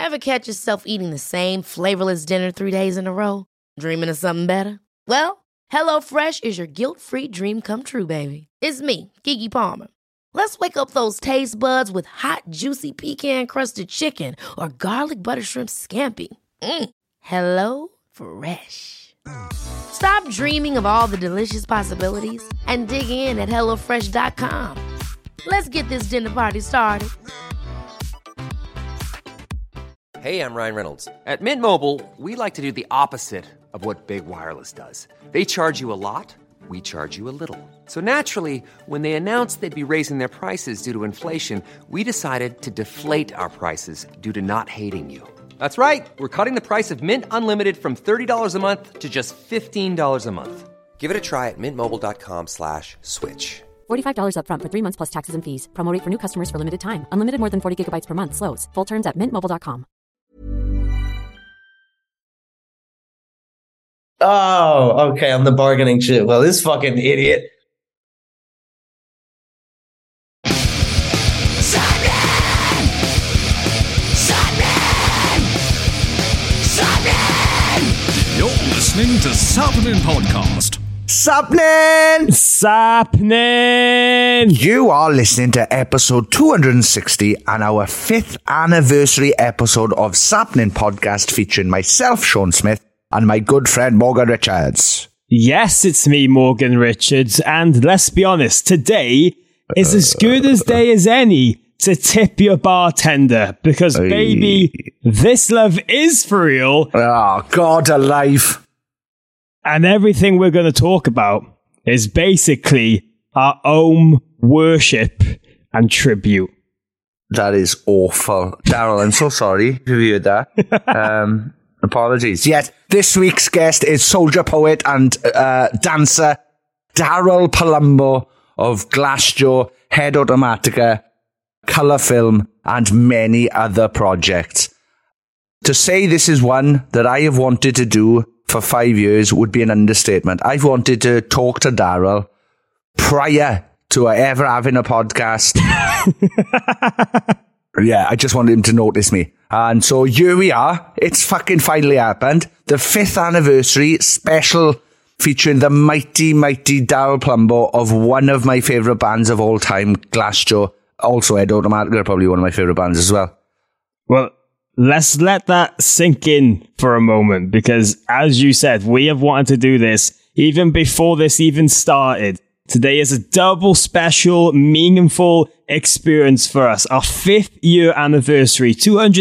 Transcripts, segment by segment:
Ever catch yourself eating the same flavorless dinner 3 days in a row? Dreaming of something better? Well, HelloFresh is your guilt-free dream come true, baby. It's me, Keke Palmer. Let's wake up those taste buds with hot, juicy pecan-crusted chicken or garlic butter shrimp scampi. Hello Fresh. Stop dreaming of all the delicious possibilities and dig in at HelloFresh.com. Let's get this dinner party started. Hey, I'm Ryan Reynolds. At Mint Mobile, we like to do the opposite of what Big Wireless does. They charge you a lot, we charge you a little. So naturally, when they announced they'd be raising their prices due to inflation, we decided to deflate our prices due to not hating you. That's right. We're cutting the price of Mint Unlimited from $30 a month to just $15 a month. Give it a try at mintmobile.com/switch. $45 up front for 3 months plus taxes and fees. Promo rate for new customers for limited time. Unlimited more than 40 gigabytes per month. Slows full terms at mintmobile.com. Oh, okay, I'm the bargaining chip. Well, this fucking idiot. You're listening to Sapnin Podcast. Sapnin! You are listening to episode 260 and our 5th anniversary episode of Sapnin Podcast featuring myself, Sean Smith, and my good friend Morgan Richards. Yes, it's me, Morgan Richards, and let's be honest, today is as good a day as any to tip your bartender, because baby, this love is for real. Oh, God alive. And everything we're going to talk about is basically our own worship and tribute. That is awful. Daryl, I'm so sorry if you heard that. Apologies. Yet, this week's guest is soldier poet and dancer Daryl Palumbo of Glassjaw, Head Automatica, Colour Film, and many other projects. To say this is one that I have wanted to do for 5 years would be an understatement. I've wanted to talk to Daryl prior to ever having a podcast. Yeah, I just wanted him to notice me. And so here we are. It's fucking finally happened. The 5th anniversary special featuring the mighty, mighty Daryl Palumbo of one of my favourite bands of all time, Glassjaw. Also, Head Automatica are probably one of my favourite bands as well. Well, let's let that sink in for a moment, because as you said, we have wanted to do this even before this even started. Today is a double special, meaningful experience for us. Our 5th year anniversary,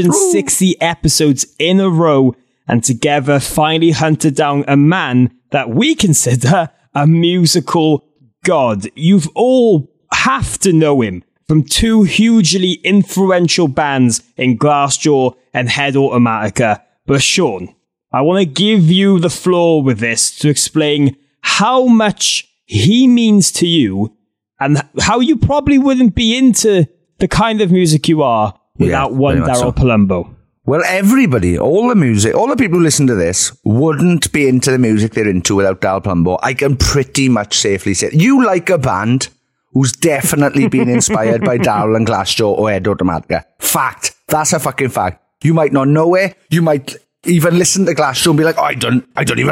260 episodes in a row, and together finally hunted down a man that we consider a musical god. You've all have to know him from 2 hugely influential bands in Glassjaw and Head Automatica. But Sean, I want to give you the floor with this to explain how much he means to you and how you probably wouldn't be into the kind of music you are without one Daryl Palumbo. Well, everybody, all the music, all the people who listen to this wouldn't be into the music they're into without Daryl Palumbo. I can pretty much safely say you like a band who's definitely been inspired by Daryl and Glassjaw or Head Automatica. Fact. That's a fucking fact. You might not know it. You might even listen to Glassjaw and be like, oh, I don't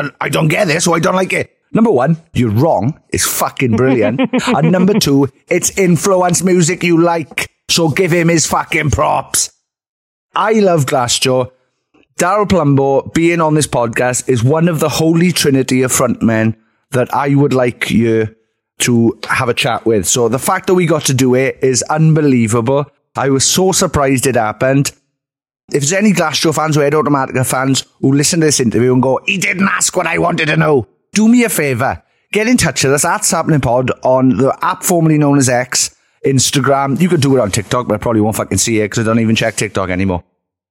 get this, or I don't like it. Number 1, you're wrong. It's fucking brilliant. And number 2, it's influence music you like. So give him his fucking props. I love Glassjaw. Daryl Palumbo being on this podcast is one of the holy trinity of frontmen that I would like you to have a chat with. So the fact that we got to do it is unbelievable. I was so surprised it happened. If there's any Glassjaw fans or Head Automatica fans who listen to this interview and go, he didn't ask what I wanted to know, do me a favour. Get in touch with us at Sapnin Pod on the app formerly known as X, Instagram. You could do it on TikTok, but I probably won't fucking see it because I don't even check TikTok anymore.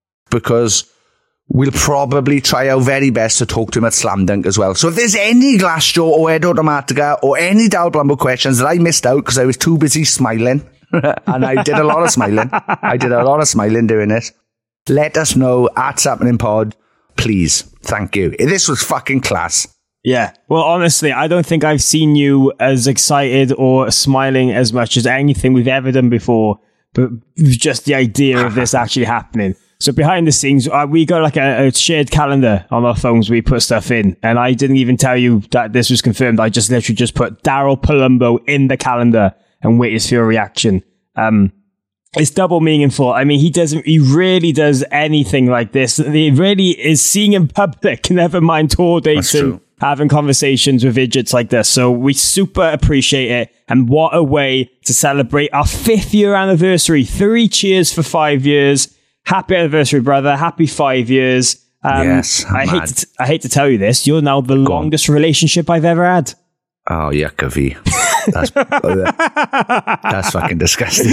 Because we'll probably try our very best to talk to him at Slam Dunk as well. So if there's any Glassjaw or Head Automatica or any Daryl Palumbo questions that I missed out because I was too busy smiling, and I did a lot of smiling. I did a lot of smiling doing this. Let us know at Sapnin Pod, please. Thank you. This was fucking class. Yeah. Well, honestly, I don't think I've seen you as excited or smiling as much as anything we've ever done before, but just the idea of this actually happening. So behind the scenes, we got like a shared calendar on our phones. We put stuff in, and I didn't even tell you that this was confirmed. I just literally just put Daryl Palumbo in the calendar and waited for your reaction. It's double meaningful. I mean, he really does anything like this. He really is seeing in public, never mind tour dates and having conversations with idiots like this. So we super appreciate it. And what a way to celebrate our 5th year anniversary. 3 cheers for 5 years. Happy anniversary, brother. Happy 5 years. Yes. I hate to tell you this. You're now the longest relationship I've ever had. Oh, yucca V. That's fucking disgusting.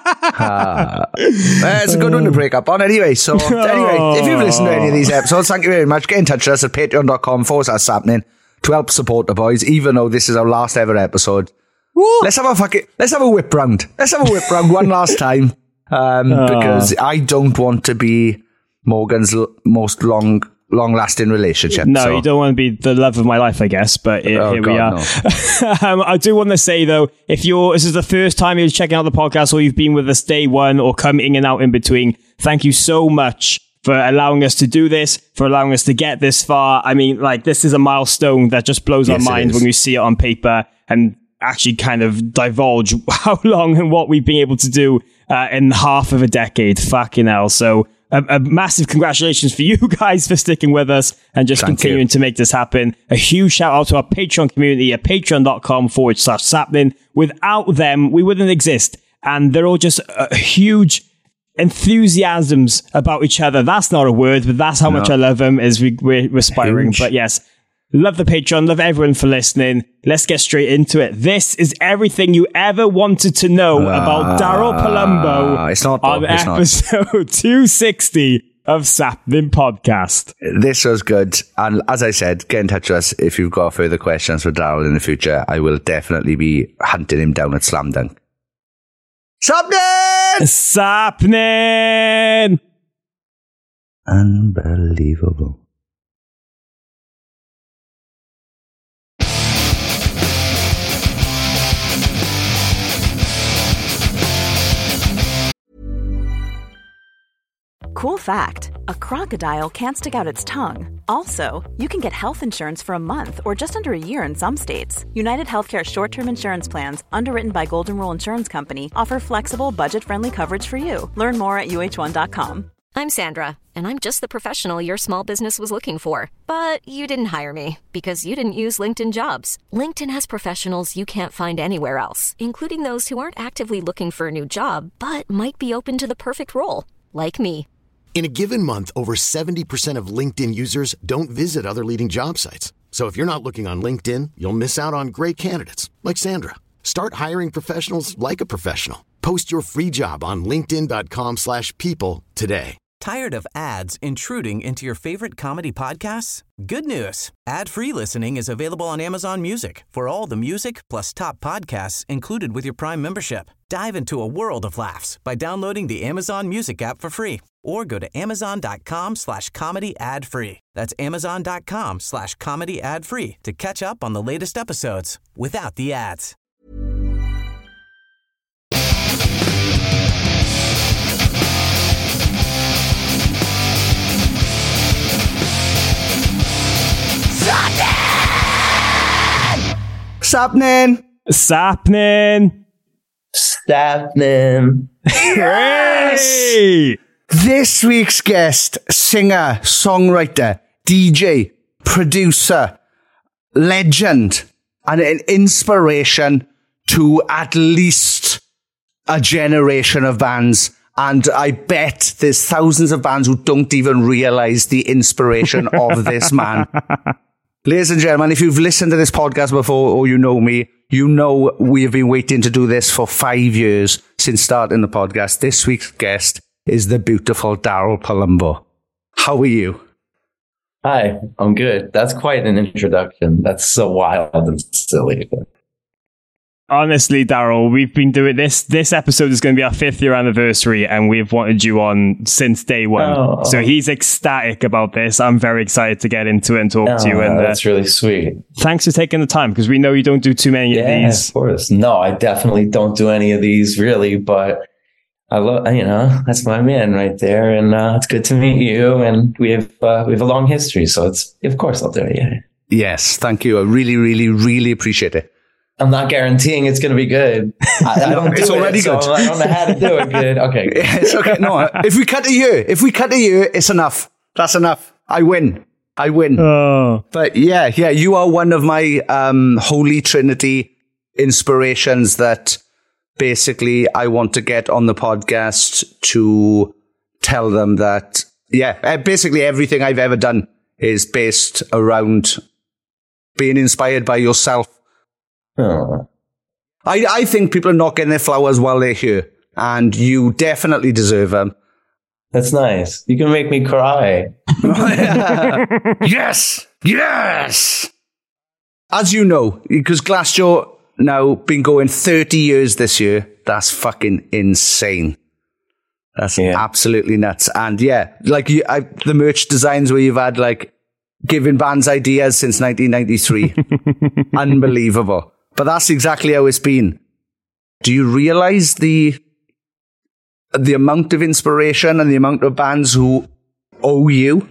It's a good one to break up on anyway. So, if you've listened to any of these episodes, thank you very much. Get in touch with us at patreon.com/sappening to help support the boys, even though this is our last ever episode. What? Let's have a whip round. Let's have a whip round one last time. Because I don't want to be Morgan's most long-lasting relationship. No, you don't want to be the love of my life, I guess, but here we are. No. I do want to say, though, if this is the first time you're checking out the podcast or you've been with us day one or come in and out in between, thank you so much for allowing us to do this, for allowing us to get this far. I mean, like, this is a milestone that just blows our minds when we see it on paper and actually kind of divulge how long and what we've been able to do in half of a decade. Fucking hell. So a massive congratulations for you guys for sticking with us and just continuing to make this happen. A huge shout out to our Patreon community at patreon.com/sappening. Without them, we wouldn't exist. And they're all just huge enthusiasms about each other. That's not a word, but that's how much I love them as we're aspiring. But yes, love the Patreon. Love everyone for listening. Let's get straight into it. This is everything you ever wanted to know about Daryl Palumbo on episode 260 of Sappening Podcast. This was good. And as I said, get in touch with us if you've got further questions for Daryl in the future. I will definitely be hunting him down at Slam Dunk. Sappening! Unbelievable. Cool fact, a crocodile can't stick out its tongue. Also, you can get health insurance for a month or just under a year in some states. United Healthcare short-term insurance plans, underwritten by Golden Rule Insurance Company, offer flexible, budget-friendly coverage for you. Learn more at UH1.com. I'm Sandra, and I'm just the professional your small business was looking for. But you didn't hire me because you didn't use LinkedIn Jobs. LinkedIn has professionals you can't find anywhere else, including those who aren't actively looking for a new job, but might be open to the perfect role, like me. In a given month, over 70% of LinkedIn users don't visit other leading job sites. So if you're not looking on LinkedIn, you'll miss out on great candidates like Sandra. Start hiring professionals like a professional. Post your free job on linkedin.com/people today. Tired of ads intruding into your favorite comedy podcasts? Good news. Ad-free listening is available on Amazon Music for all the music plus top podcasts included with your Prime membership. Dive into a world of laughs by downloading the Amazon Music app for free or go to amazon.com/comedy ad-free. That's amazon.com/comedy ad-free to catch up on the latest episodes without the ads. Sappening. Hey! This week's guest, singer, songwriter, DJ, producer, legend, and an inspiration to at least a generation of bands. And I bet there's thousands of bands who don't even realize the inspiration of this man. Ladies and gentlemen, if you've listened to this podcast before or you know me, you know we have been waiting to do this for 5 years since starting the podcast. This week's guest is the beautiful Daryl Palumbo. How are you? Hi, I'm good. That's quite an introduction. That's so wild and silly. Honestly, Daryl, we've been doing this. This episode is going to be our 5th year anniversary, and we've wanted you on since day one. So he's ecstatic about this. I'm very excited to get into it and talk to you. And that's really sweet. Thanks for taking the time, because we know you don't do too many of these. Of course. No, I definitely don't do any of these, really. But I love, that's my man right there. And it's good to meet you. And we have a long history. So of course I'll do it. Yeah. Yes. Thank you. I really, really, really appreciate it. I'm not guaranteeing it's going to be good. I don't do it's already good. So I don't know how to do it good. Okay. It's okay. No, if we cut a year, it's enough. That's enough. I win. Oh. But yeah, you are one of my Holy Trinity inspirations that basically I want to get on the podcast to tell them that, basically everything I've ever done is based around being inspired by yourself. Oh. I think people are not getting their flowers while they're here, and you definitely deserve them. That's nice. You can make me cry. Yes! As you know, because Glassjaw now been going 30 years this year, that's fucking insane. That's absolutely nuts. And like the merch designs where you've had like giving bands ideas since 1993. Unbelievable. But that's exactly how it's been. Do you realize the amount of inspiration and the amount of bands who owe you?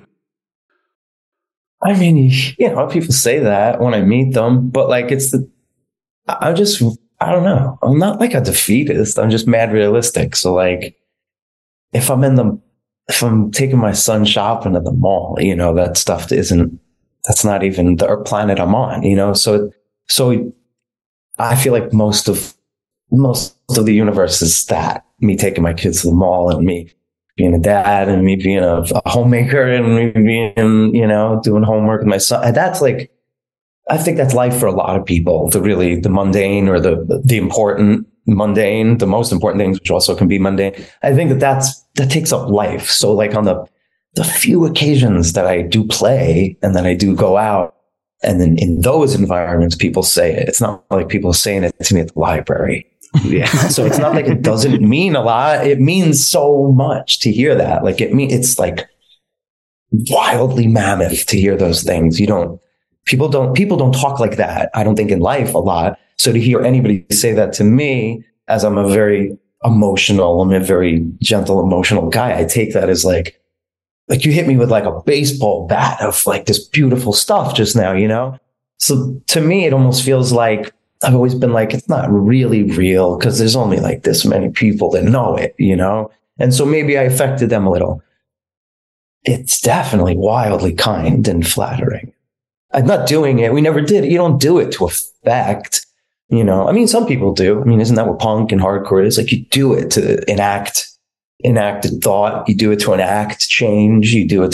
I mean, people say that when I meet them, but like I don't know. I'm not like a defeatist. I'm just mad realistic. So like, if I'm taking my son shopping at the mall, that stuff that's not even the planet I'm on, so I feel like most of the universe is that, me taking my kids to the mall and me being a dad and me being a homemaker and me being, doing homework with my son. And that's like, I think that's life for a lot of people, the mundane or the important mundane, the most important things, which also can be mundane. I think that takes up life. So like on the few occasions that I do play and that I do go out, and then in those environments, people say it. It's not like people saying it to me at the library. Yeah. So it's not like it doesn't mean a lot. It means so much to hear that. Like it's like wildly mammoth to hear those things. People don't talk like that. I don't think in life a lot. So to hear anybody say that to me, as I'm a very gentle, emotional guy, I take that as like you hit me with like a baseball bat of like this beautiful stuff just now, So to me, it almost feels like I've always been like, it's not really real because there's only like this many people that know it, And so maybe I affected them a little. It's definitely wildly kind and flattering. I'm not doing it. We never did it. You don't do it to affect, I mean, some people do. I mean, isn't that what punk and hardcore is? Like you do it to enact thought. You do it to enact change. You do it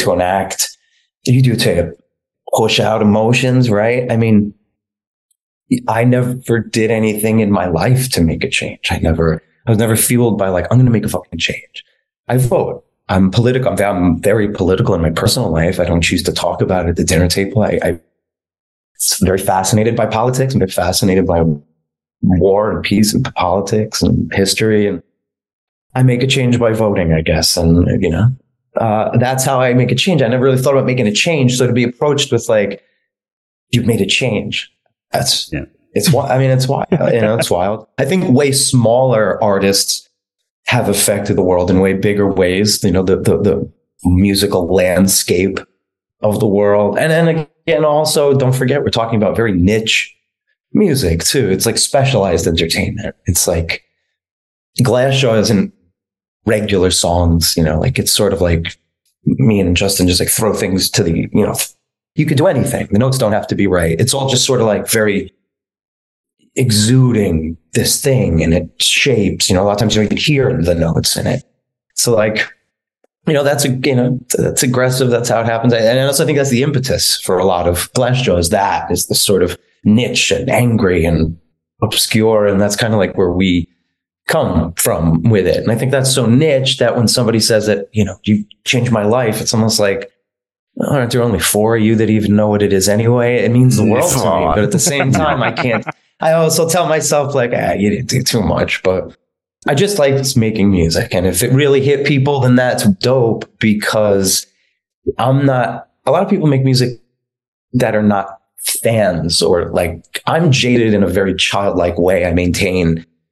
to push out emotions, right? I mean, I never did anything in my life to make a change. I was never fueled by like, I'm going to make a fucking change. I vote. I'm political. I'm very political in my personal life. I don't choose to talk about it at the dinner table. I'm very fascinated by politics. I'm very fascinated by war and peace and politics and history. And I make a change by voting, I guess. And, that's how I make a change. I never really thought about making a change. So to be approached with like, you've made a change. It's wild. I mean, it's wild. It's wild. I think way smaller artists have affected the world in way bigger ways. The musical landscape of the world. And then again, also don't forget, we're talking about very niche music too. It's like specialized entertainment. It's like Glassjaw isn't regular songs, like it's sort of like me and Justin just like throw things to the, you could do anything. The notes don't have to be right. It's all just sort of like very exuding this thing, and it shapes, a lot of times you can hear the notes in it. So like, that's aggressive. That's how it happens. And I also think that's the impetus for a lot of Glassjaw is the sort of niche and angry and obscure. And that's kind of like where we come from with it. And I think that's so niche that when somebody says that, you changed my life, it's almost like, aren't there only 4 of you that even know what it is anyway? It means the world to me. But at the same time, I also tell myself like, you didn't do too much, but I just like making music. And if it really hit people, then that's dope, because a lot of people make music that are not fans, or like, I'm jaded in a very childlike way. I maintain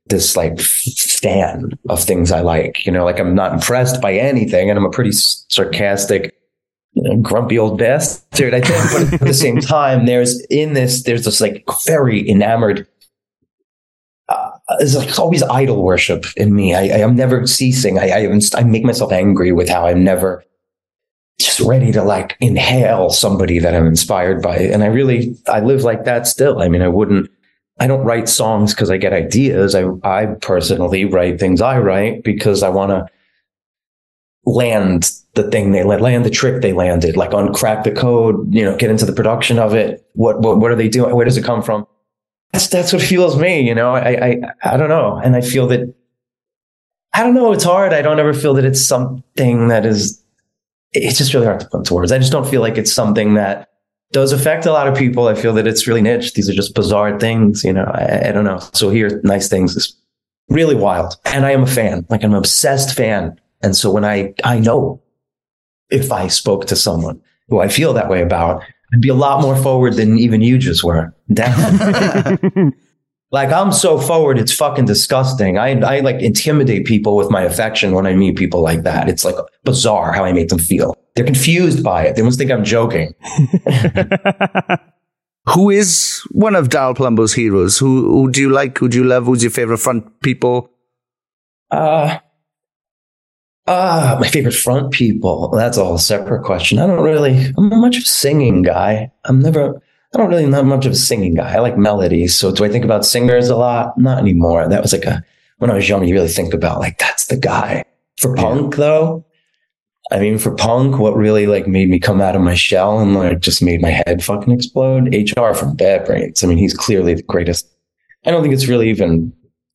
this like fan of things I like, you know, like I'm not impressed by anything, and I'm a pretty sarcastic, grumpy old bastard, I think. But at the same time, there's this like very enamored, there's like always idol worship in me. I'm never ceasing. I make myself angry with how I'm never just ready to like inhale somebody that I'm inspired by. And I live like that still. I mean, I don't write songs because I get ideas. I personally write things I write because I want to land the trick they landed, like uncrack the code, you know, get into the production of it. What are they doing? Where does it come from? That's what fuels me, you know. I don't know. And I feel that, I don't know, it's hard. I don't ever feel that it's something that is, it's just really hard to put into words. I just don't feel like it's something that does affect a lot of people. I feel that it's really niche. These are just bizarre things, you know. I don't know. So here, Nice Things is really wild. And I am a fan, like I'm an obsessed fan. And so when I know if I spoke to someone who I feel that way about, I'd be a lot more forward than even you just were. Like, I'm so forward, it's fucking disgusting. I like intimidate people with my affection when I meet people like that. It's like bizarre how I make them feel. They're confused by it. They must think I'm joking. Who is one of Dal Plumbo's heroes? Who do you like? Who do you love? Who's your favorite front people? My favorite front people. That's all a separate question. I'm not much of a singing guy. Not much of a singing guy. I like melodies. So do I think about singers a lot? Not anymore. That was like when I was young, you really think about like, that's the guy. For punk though, I mean, for punk, what really like made me come out of my shell and like just made my head fucking explode? HR from Bad Brains. I mean, he's clearly the greatest. I don't think it's even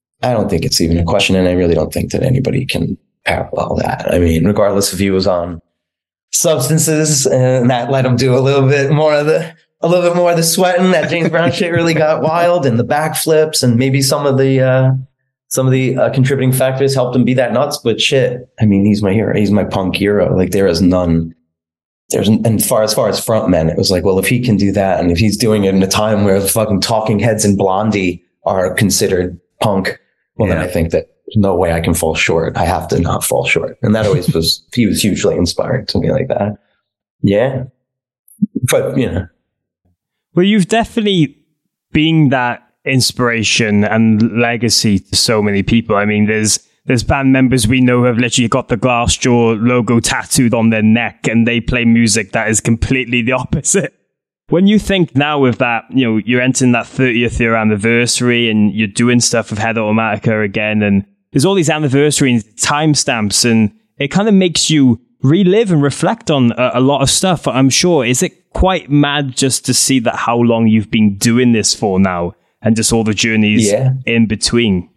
a question. And I really don't think that anybody can parallel that. I mean, regardless if he was on substances and that let him do a little bit more of the sweating, that James Brown shit really got wild, and the backflips, and maybe some of the contributing factors helped him be that nuts. But shit, I mean, he's my hero. He's my punk hero. Like there is none. And as far as frontmen, it was like, well, if he can do that, and if he's doing it in a time where the fucking Talking Heads and Blondie are considered punk, well, then I think that there's no way I can fall short. I have to not fall short. And that always he was hugely inspiring to me like that. Yeah. But, you know. Well, you've definitely been that inspiration and legacy to so many people. I mean, there's band members we know who have literally got the Glassjaw logo tattooed on their neck, and they play music that is completely the opposite. When you think now with that, you know, you're entering that 30th year anniversary and you're doing stuff with Head Automatica again, and there's all these anniversary and timestamps, and it kind of makes you relive and reflect on a lot of stuff, I'm sure. Is it quite mad just to see that how long you've been doing this for now, and just all the journeys in between?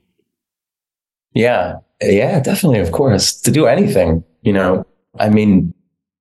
Yeah, definitely. Of course, to do anything, you know, I mean,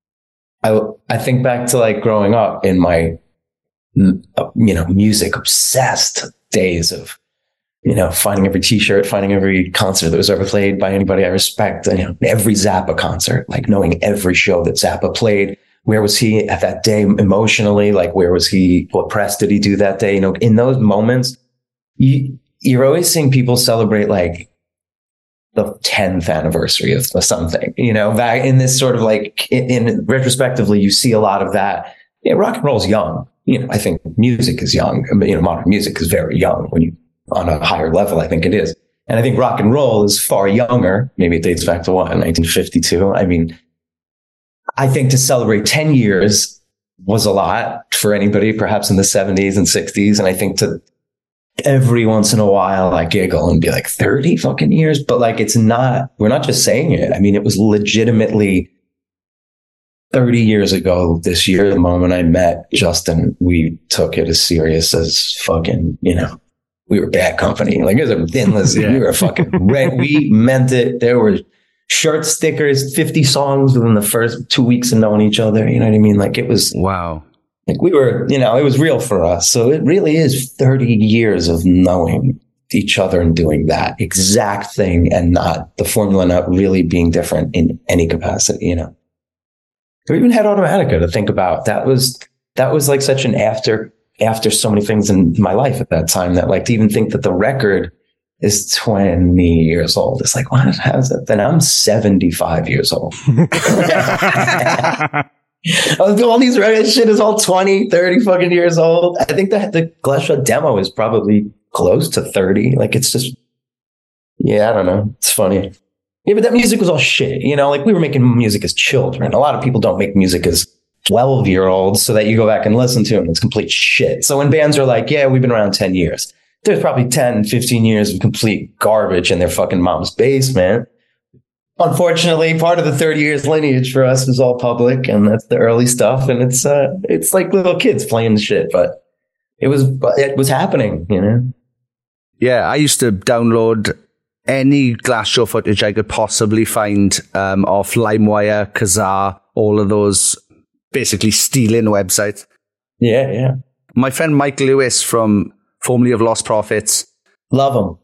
I think back to like growing up in my, you know, music obsessed days of, you know, finding every t-shirt, finding every concert that was ever played by anybody I respect, you know, every Zappa concert, like knowing every show that Zappa played. Where was he at that day emotionally? Like, where was he? What press did he do that day? You know, in those moments, you're always seeing people celebrate like the 10th anniversary of something, you know, back in this sort of like, in retrospectively, you see a lot of that. Yeah, rock and roll is young. You know, I think music is young. You know, modern music is very young when you, on a higher level, I think it is. And I think rock and roll is far younger. Maybe it dates back to 1952. I mean, I think to celebrate 10 years was a lot for anybody, perhaps in the 70s and 60s. And I think to every once in a while, I giggle and be like 30 fucking years, but like, we're not just saying it. I mean, it was legitimately 30 years ago this year, the moment I met Justin, we took it as serious as fucking, you know, we were Bad Company. Like, it was a thin list. We were fucking red. We meant it. There were shirt stickers, 50 songs within the first 2 weeks of knowing each other. You know what I mean? Like, it was, wow. Like, we were, you know, it was real for us. So it really is 30 years of knowing each other and doing that exact thing, and not the formula not really being different in any capacity, you know. Or even Head Automatica to think about. That was like such an after so many things in my life at that time, that like to even think that the record is 20 years old. It's like, what? How's it? Then I'm 75 years old. All these record shit is all 20, 30 fucking years old. I think that the Glassjaw demo is probably close to 30. Like, it's just, yeah, I don't know. It's funny. Yeah, but that music was all shit. You know, like, we were making music as children. A lot of people don't make music as 12-year-olds so that you go back and listen to them. It's complete shit. So when bands are like, yeah, we've been around 10 years, there's probably 10, 15 years of complete garbage in their fucking mom's basement. Unfortunately, part of the 30 years lineage for us is all public, and that's the early stuff. And it's like little kids playing the shit, but it was happening, you know? Yeah, I used to download any Glassjaw footage I could possibly find off LimeWire, Kazaa, all of those basically stealing websites. Yeah, yeah. My friend Mike Lewis from formerly of Lost Prophets. Love him.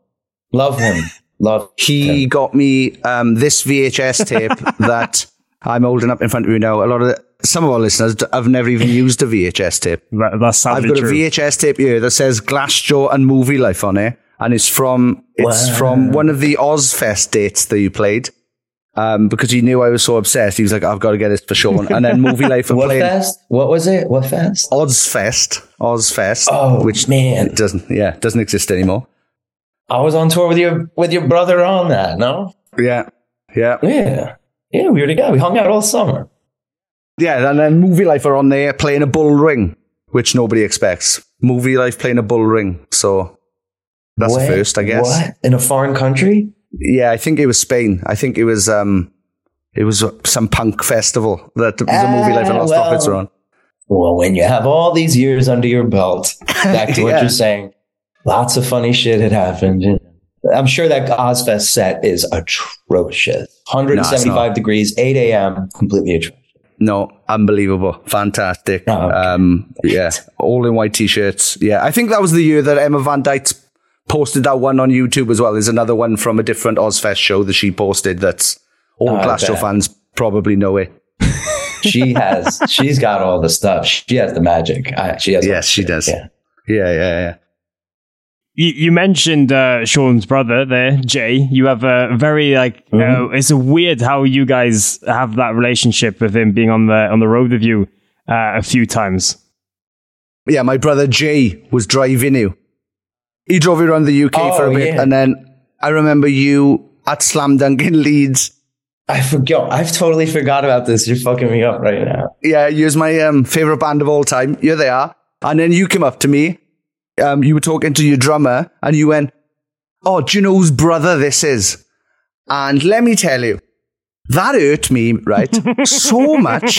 He got me this VHS tape that I'm holding up in front of you now. Some of our listeners have never even used a VHS tape. That's sadly I've got true. a VHS tape here that says Glassjaw and Movie Life on it, and it's from one of the Ozfest dates that you played. Because he knew I was so obsessed, he was like, "I've got to get this for Sean." And then Movie Life and What playing fest? What was it? What fest? Ozfest. Oh, which man, it doesn't exist anymore. I was on tour with your brother on that. No. Yeah. We were together. We hung out all summer. Yeah, and then Movie Life are on there playing a bull ring, which nobody expects. Movie Life playing a bull ring, so that's a first, I guess. What? In a foreign country? Yeah, I think it was Spain. I think it was some punk festival that the Movie Life and Lost Prophets are on. Well, when you have all these years under your belt, back to what you're saying, lots of funny shit had happened. I'm sure that Ozfest set is atrocious. 175 degrees, 8 a.m., completely atrocious. No, unbelievable. Fantastic. Oh, okay. Yeah, all in white t-shirts. Yeah, I think that was the year that Emma Van Dyke posted that one on YouTube as well. There's another one from a different Ozfest show that she posted that's all Glassjaw fans probably know it. She's got all the stuff. She has the magic. Yes, she does. Yeah. You mentioned Sean's brother there, Jay. You have a very it's weird how you guys have that relationship with him being on the road with you a few times. Yeah, my brother Jay was driving you. He drove you around the UK for a bit, and then I remember you at Slam Dunk in Leeds. I've totally forgot about this. You're fucking me up right now. Yeah, you're my favourite band of all time. Here they are. And then you came up to me. You were talking to your drummer, and you went, "Oh, do you know whose brother this is?" And let me tell you, that hurt me, right? so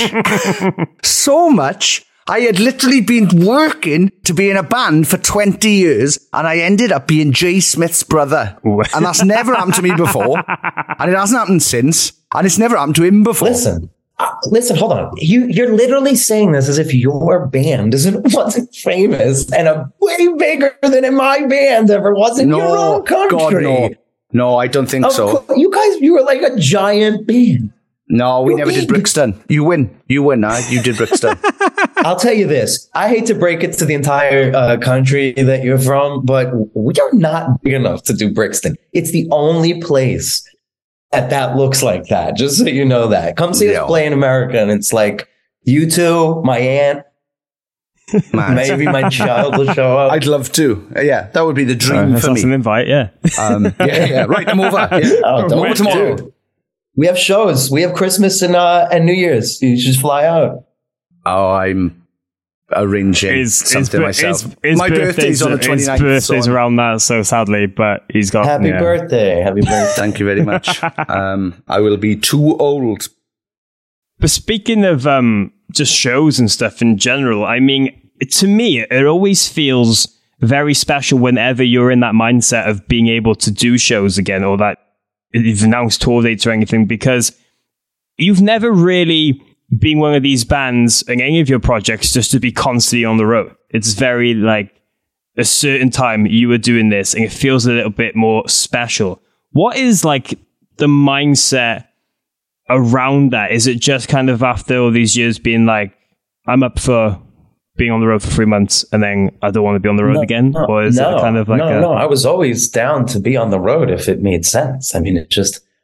much. I had literally been working to be in a band for 20 years, and I ended up being Jay Smith's brother. And that's never happened to me before, and it hasn't happened since, and it's never happened to him before. Listen, hold on. You're literally saying this as if your band wasn't famous and a way bigger than in my band ever was in your own country. God, no, I don't think so. You were like a giant band. No, we never did Brixton. You win. You did Brixton. I'll tell you this. I hate to break it to the entire country that you're from, but we are not big enough to do Brixton. It's the only place that looks like that. Just so you know that. Come see us play in America, and it's like you two, my aunt, maybe my child will show up. I'd love to. Yeah, that would be the dream for me. That's an invite, yeah. Yeah. Right, I'm over. Yeah. Over tomorrow. Dude, we have shows. We have Christmas and New Year's. You just fly out. Oh, I'm arranging something myself. My birthday's on the 29th. His birthday's around that, so sadly, but he's got... Happy birthday. Thank you very much. I will be too old. But speaking of just shows and stuff in general, I mean, to me, it always feels very special whenever you're in that mindset of being able to do shows again, or that you've announced tour dates or anything, because you've never really been one of these bands in any of your projects just to be constantly on the road. It's very like a certain time you were doing this and it feels a little bit more special. What is like the mindset around that? Is it just kind of after all these years being like, I'm up for being on the road for 3 months and then I don't want to be on the road again? Or is it kind of like No, I was always down to be on the road if it made sense. I mean, I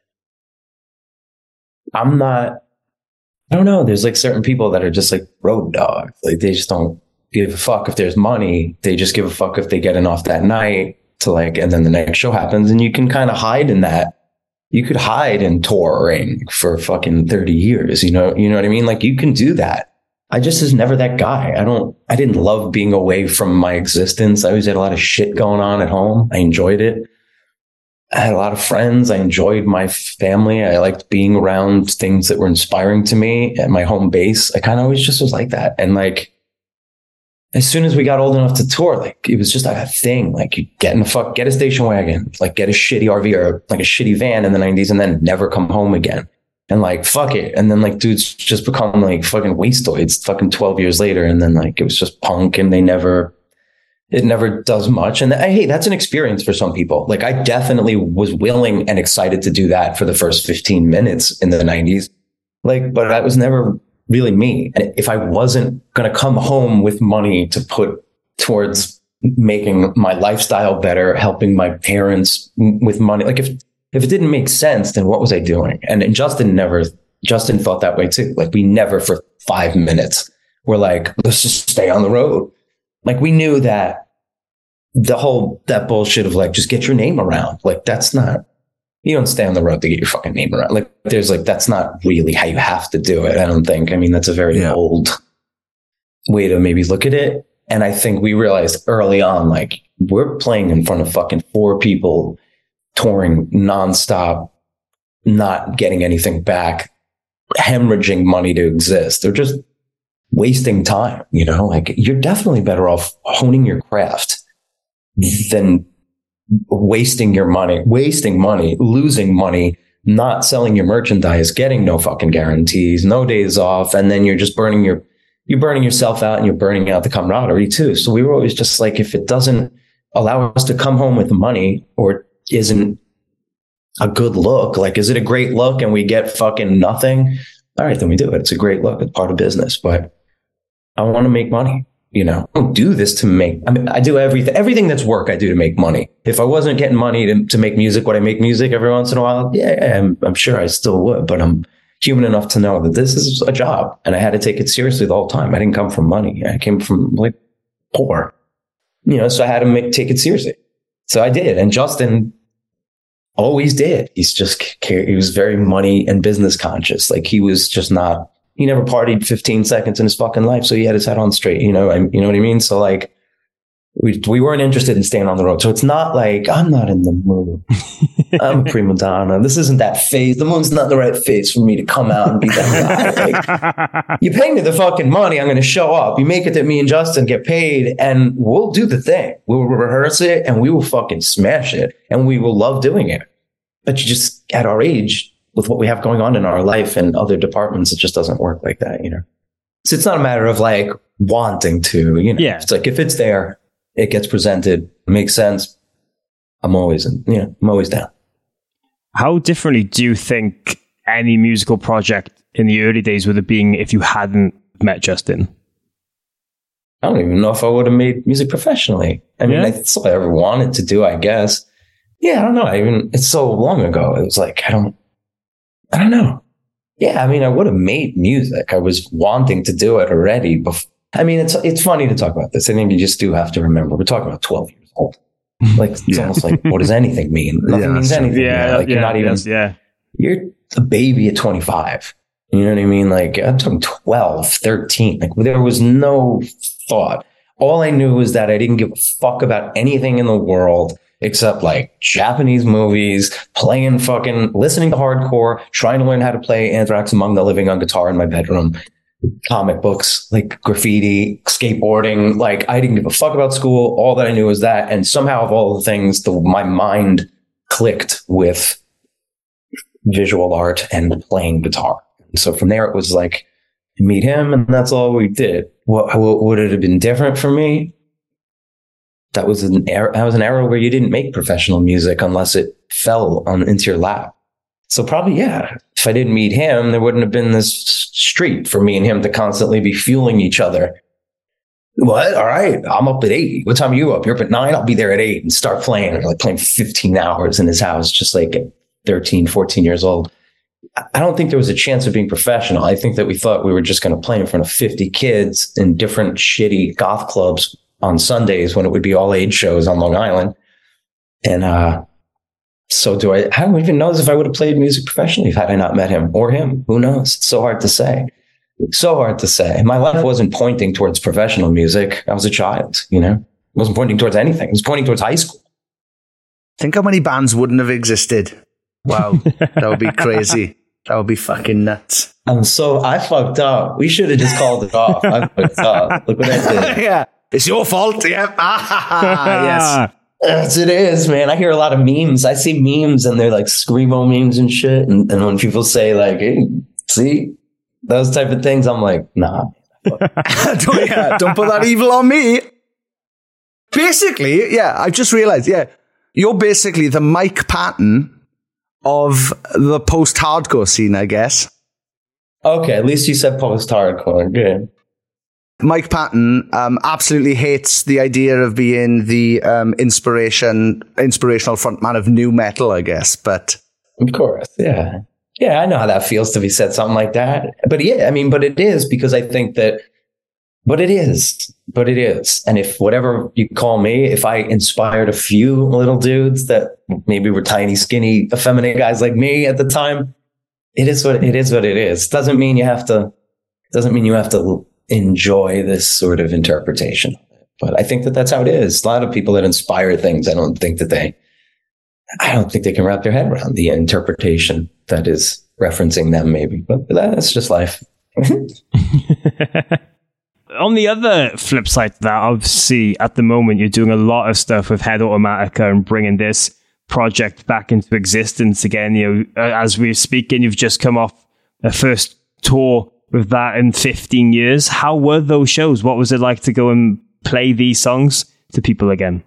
don't know. There's like certain people that are just like road dogs. Like they just don't give a fuck if there's money. They just give a fuck if they get enough that night to like, and then the next show happens and you can kind of hide in that. You could hide in touring for fucking 30 years. You know what I mean? Like you can do that. I just was never that guy. I didn't love being away from my existence. I always had a lot of shit going on at home. I enjoyed it. I had a lot of friends. I enjoyed my family. I liked being around things that were inspiring to me at my home base. I kind of always just was like that. And like, as soon as we got old enough to tour, like it was just like a thing. Like you get a station wagon, like get a shitty RV or like a shitty van in the 90s and then never come home again. And like, fuck it. And then like dudes just become like fucking wastoids fucking 12 years later. And then like, it was just punk and it never does much. And hey, that's an experience for some people. Like I definitely was willing and excited to do that for the first 15 minutes in the 90s. Like, but that was never really me. And if I wasn't going to come home with money to put towards making my lifestyle better, helping my parents with money, like if it didn't make sense, then what was I doing? And Justin thought that way too. Like we never for 5 minutes were like, let's just stay on the road. Like we knew that that bullshit of like, just get your name around. Like you don't stay on the road to get your fucking name around. Like that's not really how you have to do it. I don't think. I mean, that's a very old way to maybe look at it. And I think we realized early on, like we're playing in front of fucking 4 people, touring nonstop, not getting anything back, hemorrhaging money to exist. They're just wasting time, you know, like you're definitely better off honing your craft than wasting money, losing money, not selling your merchandise, getting no fucking guarantees, no days off. And then you're just burning yourself out and you're burning out the camaraderie too. So we were always just like, if it doesn't allow us to come home with money or isn't a good look, like, is it a great look and we get fucking nothing? All right, then we do it. It's a great look. It's part of business, but I want to make money. You know, I don't do this I do everything that's work I do to make money. If I wasn't getting money to make music, would I make music every once in a while? Yeah, I'm sure I still would, but I'm human enough to know that this is a job and I had to take it seriously the whole time. I didn't come from money. I came from like poor, you know, so I had to take it seriously. So I did. And Justin always did. He was very money and business conscious. Like he was just not, he never partied 15 seconds in his fucking life. So he had his head on straight, you know what I mean? So like we weren't interested in staying on the road. So it's not like I'm not in the mood. I'm a prima donna. This isn't that phase. The moon's not the right phase for me to come out and be that guy. Like, you pay me the fucking money. I'm going to show up. You make it that me and Justin get paid and we'll do the thing. We'll rehearse it and we will fucking smash it and we will love doing it. But you just at our age, with what we have going on in our life and other departments, it just doesn't work like that, you know? So it's not a matter of like wanting to, you know, It's like, if it's there, it gets presented, makes sense. I'm always down. How differently do you think any musical project in the early days would have been if you hadn't met Justin? I don't even know if I would have made music professionally. I mean, that's all I ever wanted to do, I guess. Yeah, I don't know. It's so long ago. It was like, I don't know. Yeah, I mean, I would have made music. I was wanting to do it already. I mean, it's funny to talk about this. I think you just do have to remember, we're talking about 12 years old. Like, it's almost like, what does anything mean? Nothing means anything. Yeah, like, you're not even, you're a baby at 25. You know what I mean? Like, I'm talking 12, 13. Like, there was no thought. All I knew was that I didn't give a fuck about anything in the world except like Japanese movies, listening to hardcore, trying to learn how to play Anthrax Among the Living on guitar in my bedroom, comic books, like graffiti, skateboarding. Like I didn't give a fuck about school. All that I knew was that. And somehow of all the things, my mind clicked with visual art and playing guitar. And so from there, it was like, meet him and that's all we did. What would it have been different for me? That was an era where you didn't make professional music unless it fell into your lap. So probably, yeah, if I didn't meet him, there wouldn't have been this street for me and him to constantly be fueling each other. What? All right. I'm up at 8. What time are you up? You're up at 9. I'll be there at 8 and start playing. And like playing 15 hours in his house, just like at 13, 14 years old. I don't think there was a chance of being professional. I think that we thought we were just going to play in front of 50 kids in different shitty goth clubs on Sundays when it would be all age shows on Long Island. And so I don't even know if I would have played music professionally had I not met him or him. Who knows? It's so hard to say. So hard to say. My life wasn't pointing towards professional music. I was a child, you know? It wasn't pointing towards anything. It was pointing towards high school. Think how many bands wouldn't have existed. Wow. That would be crazy. That would be fucking nuts. I fucked up. We should have just called it off. I fucked up. Look what I did. Yeah. It's your fault. Yeah. Yes. Yes, it is, man. I hear a lot of memes. I see memes and they're like Screamo memes and shit. And when people say like, hey, see, those type of things, I'm like, nah. Don't put that evil on me. Basically, yeah, I just realized, you're basically the Mike Patton of the post-hardcore scene, I guess. Okay, at least you said post-hardcore. Good. Mike Patton absolutely hates the idea of being the inspirational frontman of new metal, I guess. But of course, yeah. Yeah, I know how that feels to be said something like that. But yeah, I mean, but it is because I think that, but it is. And if whatever you call me, if I inspired a few little dudes that maybe were tiny, skinny, effeminate guys like me at the time, it is what it is. Doesn't mean you have to enjoy this sort of interpretation. But I think that that's how it is. A lot of people that inspire things, I don't think they can wrap their head around the interpretation that is referencing them, maybe. But that's just life. On the other flip side to that, obviously, at the moment, you're doing a lot of stuff with Head Automatica and bringing this project back into existence again. You know, as we're speaking, you've just come off a first tour with that in 15 years. How were those shows? What was it like to go and play these songs to people again?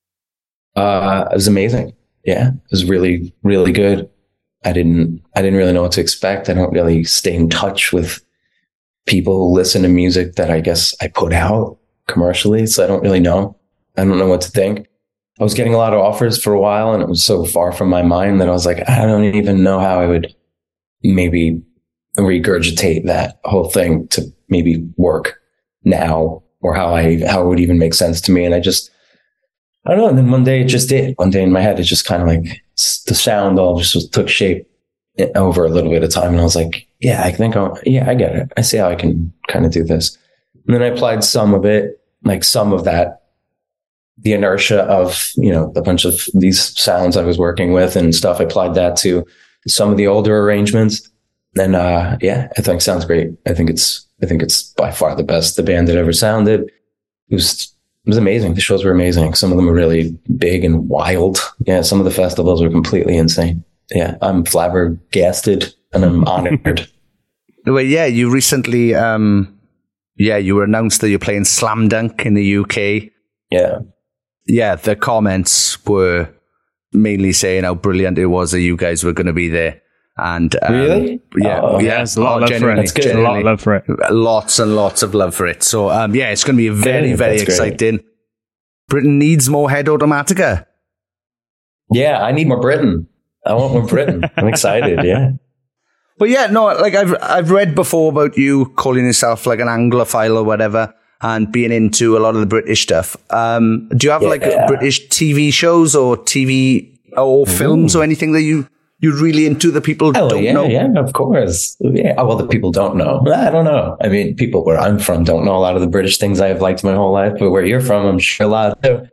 It was amazing. Yeah, it was really, really good. I didn't really know what to expect. I don't really stay in touch with people who listen to music that I guess I put out commercially. So I don't really know. I don't know what to think. I was getting a lot of offers for a while and it was so far from my mind that I was like, I don't even know how I would maybe regurgitate that whole thing to maybe work now or how it would even make sense to me. And I don't know. And then one day it just did. One day in my head, it just kind of like the sound all just took shape over a little bit of time. And I was like, yeah, I get it. I see how I can kind of do this. And then I applied some of it, like some of that, the inertia of, you know, a bunch of these sounds I was working with and stuff. I applied that to some of the older arrangements. And I think it sounds great. I think it's by far the best the band had ever sounded. It was amazing. The shows were amazing. Some of them were really big and wild. Yeah, some of the festivals were completely insane. Yeah, I'm flabbergasted and I'm honored. Well, yeah, you recently, you were announced that you're playing Slam Dunk in the UK. Yeah. Yeah, the comments were mainly saying how brilliant it was that you guys were going to be there. And really? Yeah, there's a lot of love for it. That's good. A lot of love for it. Lots and lots of love for it. So, it's going to be very, very exciting. Great. Britain needs more Head Automatica. Yeah, I need more Britain. I want more Britain. I'm excited. Yeah. But yeah, no, like I've read before about you calling yourself like an Anglophile or whatever and being into a lot of the British stuff. Do you have British TV shows or TV or films or anything that you're really into that people don't know? Yeah, of course. Yeah. Well, the people don't know. I don't know. I mean, people where I'm from don't know a lot of the British things I have liked my whole life, but where you're from, I'm sure a lot too.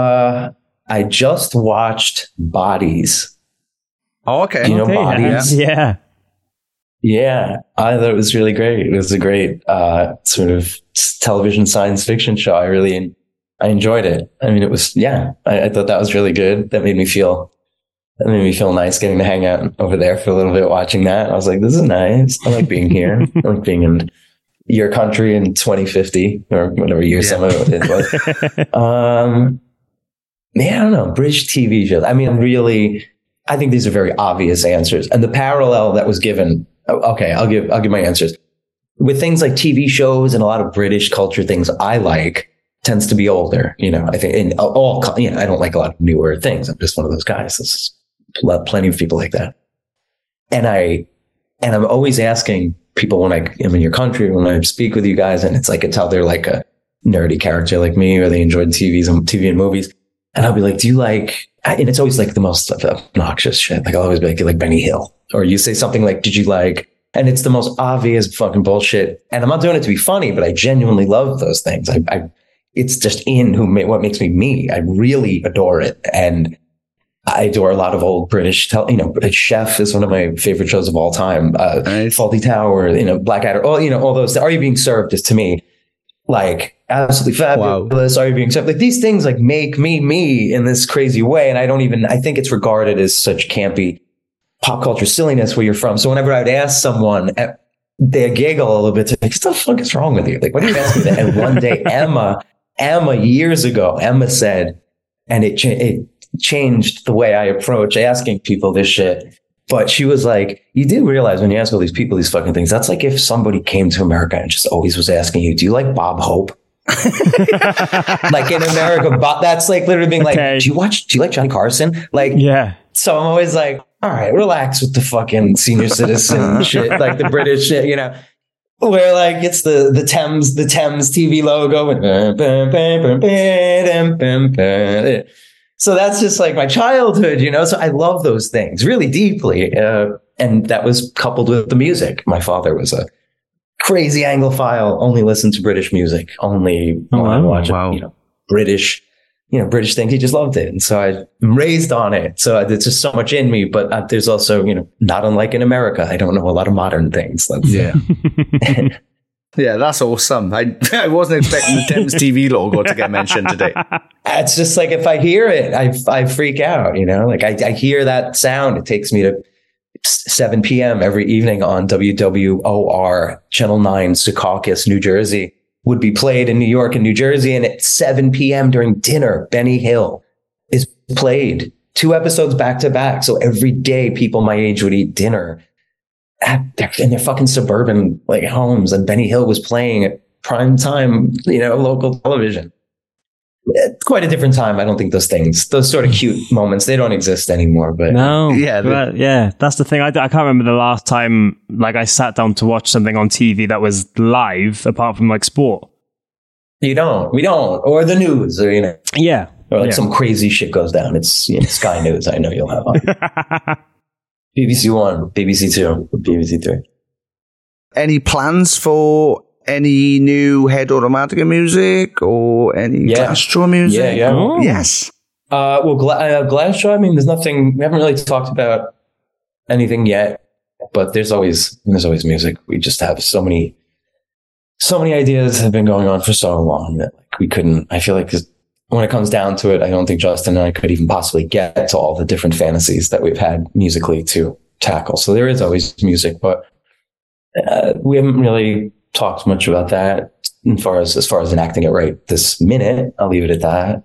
I just watched Bodies. Oh, okay. Do you know Bodies? Yeah. Yeah. I thought it was really great. It was a great sort of television science fiction show. I enjoyed it. I mean, it was, I thought that was really good. That made me feel nice getting to hang out over there for a little bit watching that. I was like, this is nice. I like being here. I like being in your country in 2050 or whatever year some of it was. I don't know. British TV shows. I mean, really, I think these are very obvious answers. And the parallel that was given, okay, I'll give my answers. with things like TV shows and a lot of British culture things I like tends to be older, you know, I think in all, you know, I don't like a lot of newer things. I'm just one of those guys. There's plenty of people like that. And I'm always asking people when I'm in your country, when I speak with you guys, and it's like, it's how they're like a nerdy character like me, or they enjoyed TV and movies. And I'll be like, do you like, and it's always like the most obnoxious shit. Like I'll always be like Benny Hill, or you say something like, did you like, and it's the most obvious fucking bullshit. And I'm not doing it to be funny, but I genuinely love those things. It's just what makes me me. I really adore it. And I adore a lot of old British, Chef is one of my favorite shows of all time. Fawlty Tower, Blackadder, all those. Are You Being Served is to me like absolutely fabulous. Wow. Are You Being Served? Like these things like make me in this crazy way. And I think it's regarded as such campy pop culture silliness where you're from. So whenever I'd ask someone, they giggle a little bit. Like, what the fuck is wrong with you? Like, what are you asking me that? And one day, Emma years ago, Emma said, and it changed the way I approach asking people this shit. But she was like, you do realize when you ask all these people these fucking things, that's like if somebody came to America and just always was asking you, do you like Bob Hope? Like in America, that's like literally being like, do you like Johnny Carson? Like, yeah. So I'm always like, all right, relax with the fucking senior citizen shit, like the British shit, where like it's the Thames TV logo. So that's just like my childhood, So I love those things really deeply. And that was coupled with the music. My father was a crazy Anglophile, only listened to British music, only watch British things. He just loved it. And so I'm raised on it. So it's just so much in me, but there's also, not unlike in America, I don't know a lot of modern things. Yeah. Yeah, that's awesome. I wasn't expecting the Thames TV logo to get mentioned today. It's just like, if I hear it, I freak out, like I hear that sound. It takes me to 7 p.m. every evening on WWOR Channel 9, Secaucus, New Jersey. Would be played in New York and New Jersey. And at 7 p.m. during dinner, Benny Hill is played 2 episodes back to back. So every day people my age would eat dinner in their fucking suburban like homes. And Benny Hill was playing at prime time, local television. It's quite a different time. I don't think those sort of cute moments, they don't exist anymore. But no, that's the thing. I can't remember the last time like I sat down to watch something on TV that was live, apart from like sport. We don't, or the news, or or like some crazy shit goes down. It's Sky News. I know you'll have on BBC One, BBC Two, BBC Three. Any plans for any new Head Automatica music or any Glassjaw music? Yeah. Oh. Yes. Glassjaw, I mean, there's nothing, we haven't really talked about anything yet, but there's always music. We just have so many ideas have been going on for so long that I feel like when it comes down to it, I don't think Justin and I could even possibly get to all the different fantasies that we've had musically to tackle. So there is always music, but we haven't really talked much about that as far as enacting it right this minute. I'll leave it at that.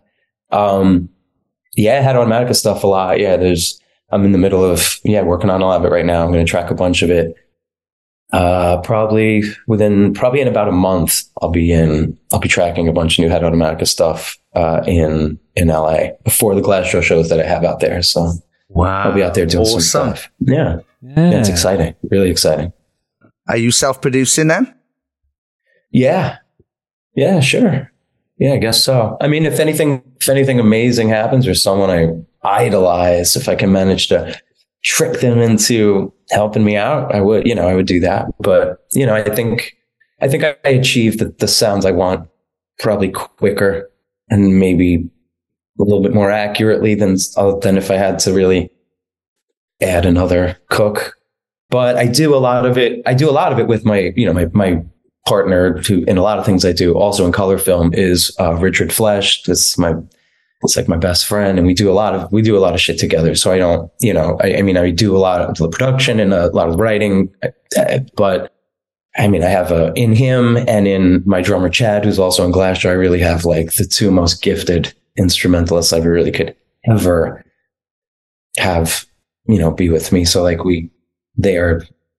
Head Automatica stuff a lot. Yeah, I'm in the middle of working on a lot of it right now. I'm going to track a bunch of it. Probably in about a month, I'll be tracking a bunch of new Head Automatica stuff in LA before the Glassjaw shows that I have out there. So wow, I'll be out there doing some stuff. Yeah, it's exciting, really exciting. Are you self-producing then? Yeah, sure. Yeah, I guess so. I mean, if anything amazing happens or someone I idolize, if I can manage to trick them into helping me out, I would do that. But, I think I achieved the sounds I want probably quicker and maybe a little bit more accurately than if I had to really add another cook. But I do a lot of it with my partner who, in a lot of things I do also in color film, is Richard Flesch. It's like my best friend, and we do a lot of shit together. So I don't, I do a lot of the production and a lot of writing, but I mean, I have in him and in my drummer Chad, who's also in Glassjaw, I really have like the 2 most gifted instrumentalists I really could ever have, be with me. So like they are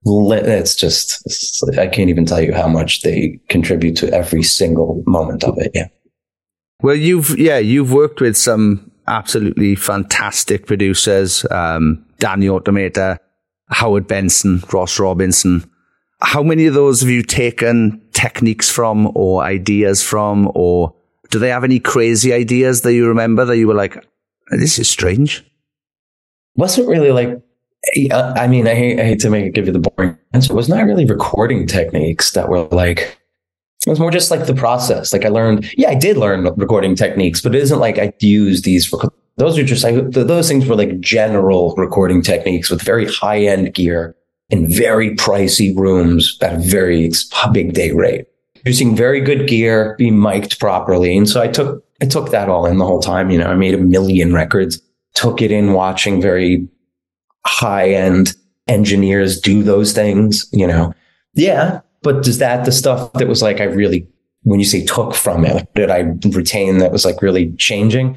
I can't even tell you how much they contribute to every single moment of it. Yeah. Well, you've worked with some absolutely fantastic producers, Danny Automator, Howard Benson, Ross Robinson. How many of those have you taken techniques from or ideas from, or do they have any crazy ideas that you remember that you were like, this is strange? Wasn't really like, I mean, I hate to give you the boring answer. It was not really recording techniques that were like, it was more just like the process. Like I did learn recording techniques, but it isn't like I used these. Those are just like, those things were like general recording techniques with very high end gear in very pricey rooms at a very big day rate, using very good gear, being mic'd properly. And so I took that all in the whole time. You know, I made 1 million records, took it in watching very high end engineers do those things, you know. Yeah. But is that the stuff that was like, when you say took from it, did I retain that was like really changing?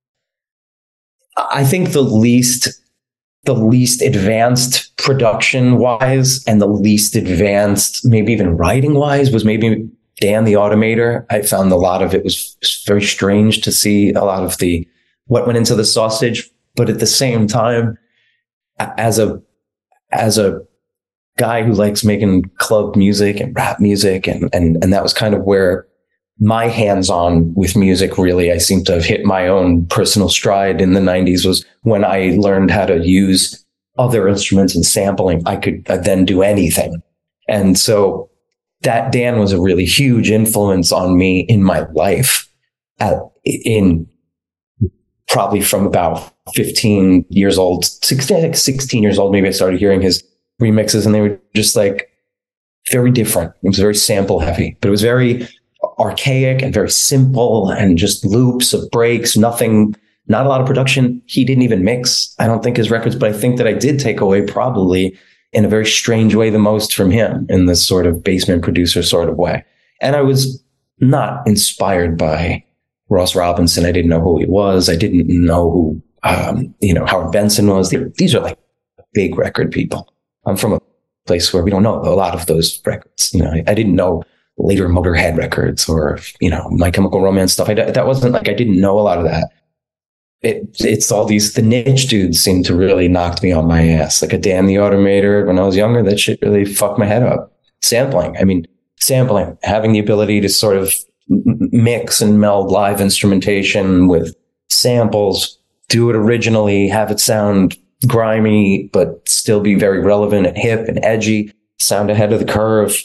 I think the least advanced production wise and the least advanced, maybe even writing wise, was maybe Dan the Automator. I found a lot of it was very strange to see a lot of what went into the sausage. But at the same time, as a guy who likes making club music and rap music, and that was kind of where my hands-on with music, really, I seem to have hit my own personal stride in the 90s, was when I learned how to use other instruments and sampling. I could then do anything. And so that Dan was a really huge influence on me in my life in probably from about 15 years old, 16 years old, maybe I started hearing his remixes, and they were just like very different. It was very sample heavy, but it was very archaic and very simple, and just loops of breaks, not a lot of production. He didn't even mix, I don't think, his records, but I think that I did take away probably in a very strange way the most from him, in this sort of basement producer sort of way. And I was not inspired by Ross Robinson. I didn't know who he was. I didn't know who, Howard Benson was. These are like big record people. I'm from a place where we don't know a lot of those records. You know, I didn't know later Motorhead records or, My Chemical Romance stuff. That wasn't like, I didn't know a lot of that. It's all the niche dudes seem to really knock me on my ass. Like a Dan the Automator when I was younger, that shit really fucked my head up. Sampling, having the ability to sort of mix and meld live instrumentation with samples, do it originally, have it sound grimy, but still be very relevant and hip and edgy, sound ahead of the curve.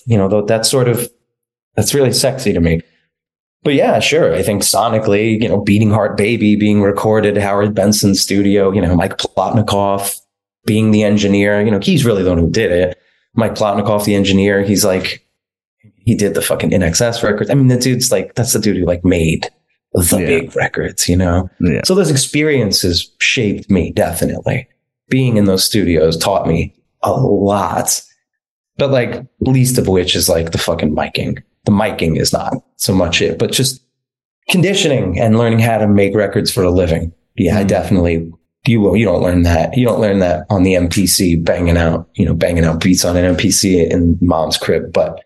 That's really sexy to me. But yeah, sure. I think sonically, Beating Heart Baby being recorded at Howard Benson's studio, Mike Plotnikoff being the engineer, he's really the one who did it. Mike Plotnikoff, the engineer, he's like, he did the fucking NXS records. I mean, the dude's like, that's the dude who like made the big records, Yeah. So those experiences shaped me, definitely. Being in those studios taught me a lot, but like least of which is like the fucking miking. The miking is not so much it, but just conditioning and learning how to make records for a living. Yeah, I definitely, you don't learn that. You don't learn that on the MPC banging out beats on an MPC in mom's crib. But,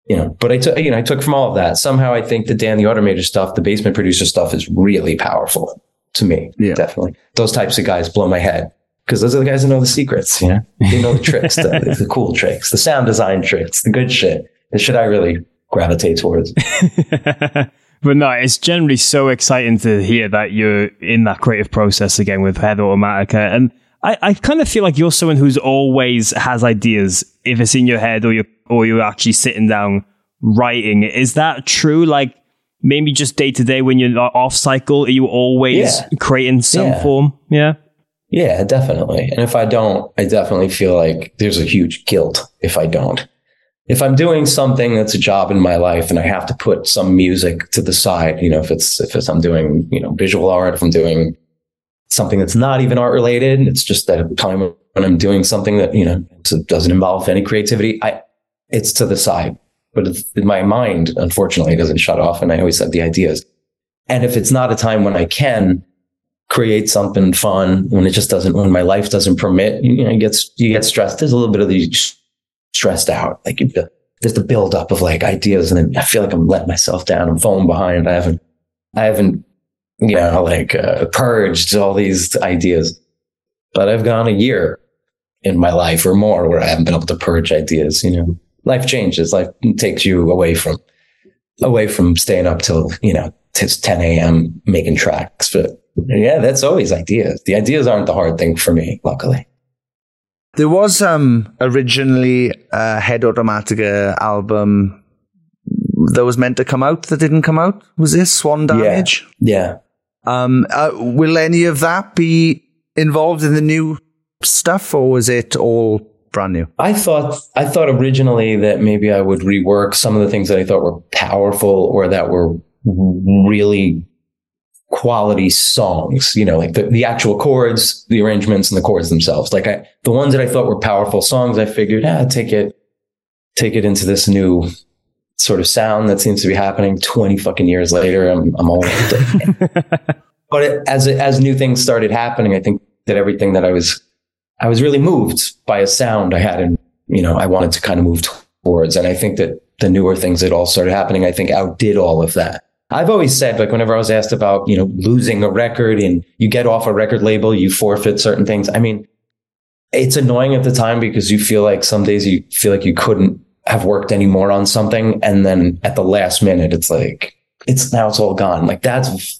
I took from all of that. Somehow I think the Dan the Automator stuff, the basement producer stuff is really powerful to me. Yeah. Definitely. Those types of guys blow my head because those are the guys that know the secrets. They know the tricks, the cool tricks, the sound design tricks, the good shit, the shit I really gravitate towards. But no, it's generally so exciting to hear that you're in that creative process again with Head Automatica. And I kind of feel like you're someone who's always has ideas, if it's in your head or you're actually sitting down writing. Is that true? Like maybe just day to day when you're not off cycle, are you always creating some form? Yeah. Yeah, definitely. And if I don't, I definitely feel like there's a huge guilt if I don't. If I'm doing something that's a job in my life and I have to put some music to the side, if I'm doing, visual art, if I'm doing something that's not even art related, it's just at a time when I'm doing something that, doesn't involve any creativity, it's to the side. But my mind, unfortunately, doesn't shut off, and I always have the ideas. And if it's not a time when I can create something fun, when my life doesn't permit, you get stressed. There's a little bit of the stressed out. Like there's the buildup of like ideas, and then I feel like I'm letting myself down. I'm falling behind. I haven't, purged all these ideas, but I've gone a year in my life or more where I haven't been able to purge ideas. Life changes. Life takes you away from staying up till, 10 a.m. making tracks. But yeah, that's always ideas. The ideas aren't the hard thing for me, luckily. There was originally a Head Automatica album that was meant to come out that didn't come out. Was this Swan Damage? Yeah. Will any of that be involved in the new stuff, or was it all brand new? I thought originally that maybe I would rework some of the things that I thought were powerful or that were really quality songs, like the actual chords, the arrangements, and the chords themselves. Like the ones that I thought were powerful songs, I figured, take it into this new sort of sound that seems to be happening 20 fucking years later. I'm all but as new things started happening, I think that everything that I was really moved by a sound I had, and I wanted to kind of move towards. And I think that the newer things that all started happening, I think outdid all of that. I've always said, like, whenever I was asked about, losing a record and you get off a record label, you forfeit certain things. I mean, it's annoying at the time because you feel like some days you feel like you couldn't have worked any more on something. And then at the last minute, it's like, it's all gone. Like that's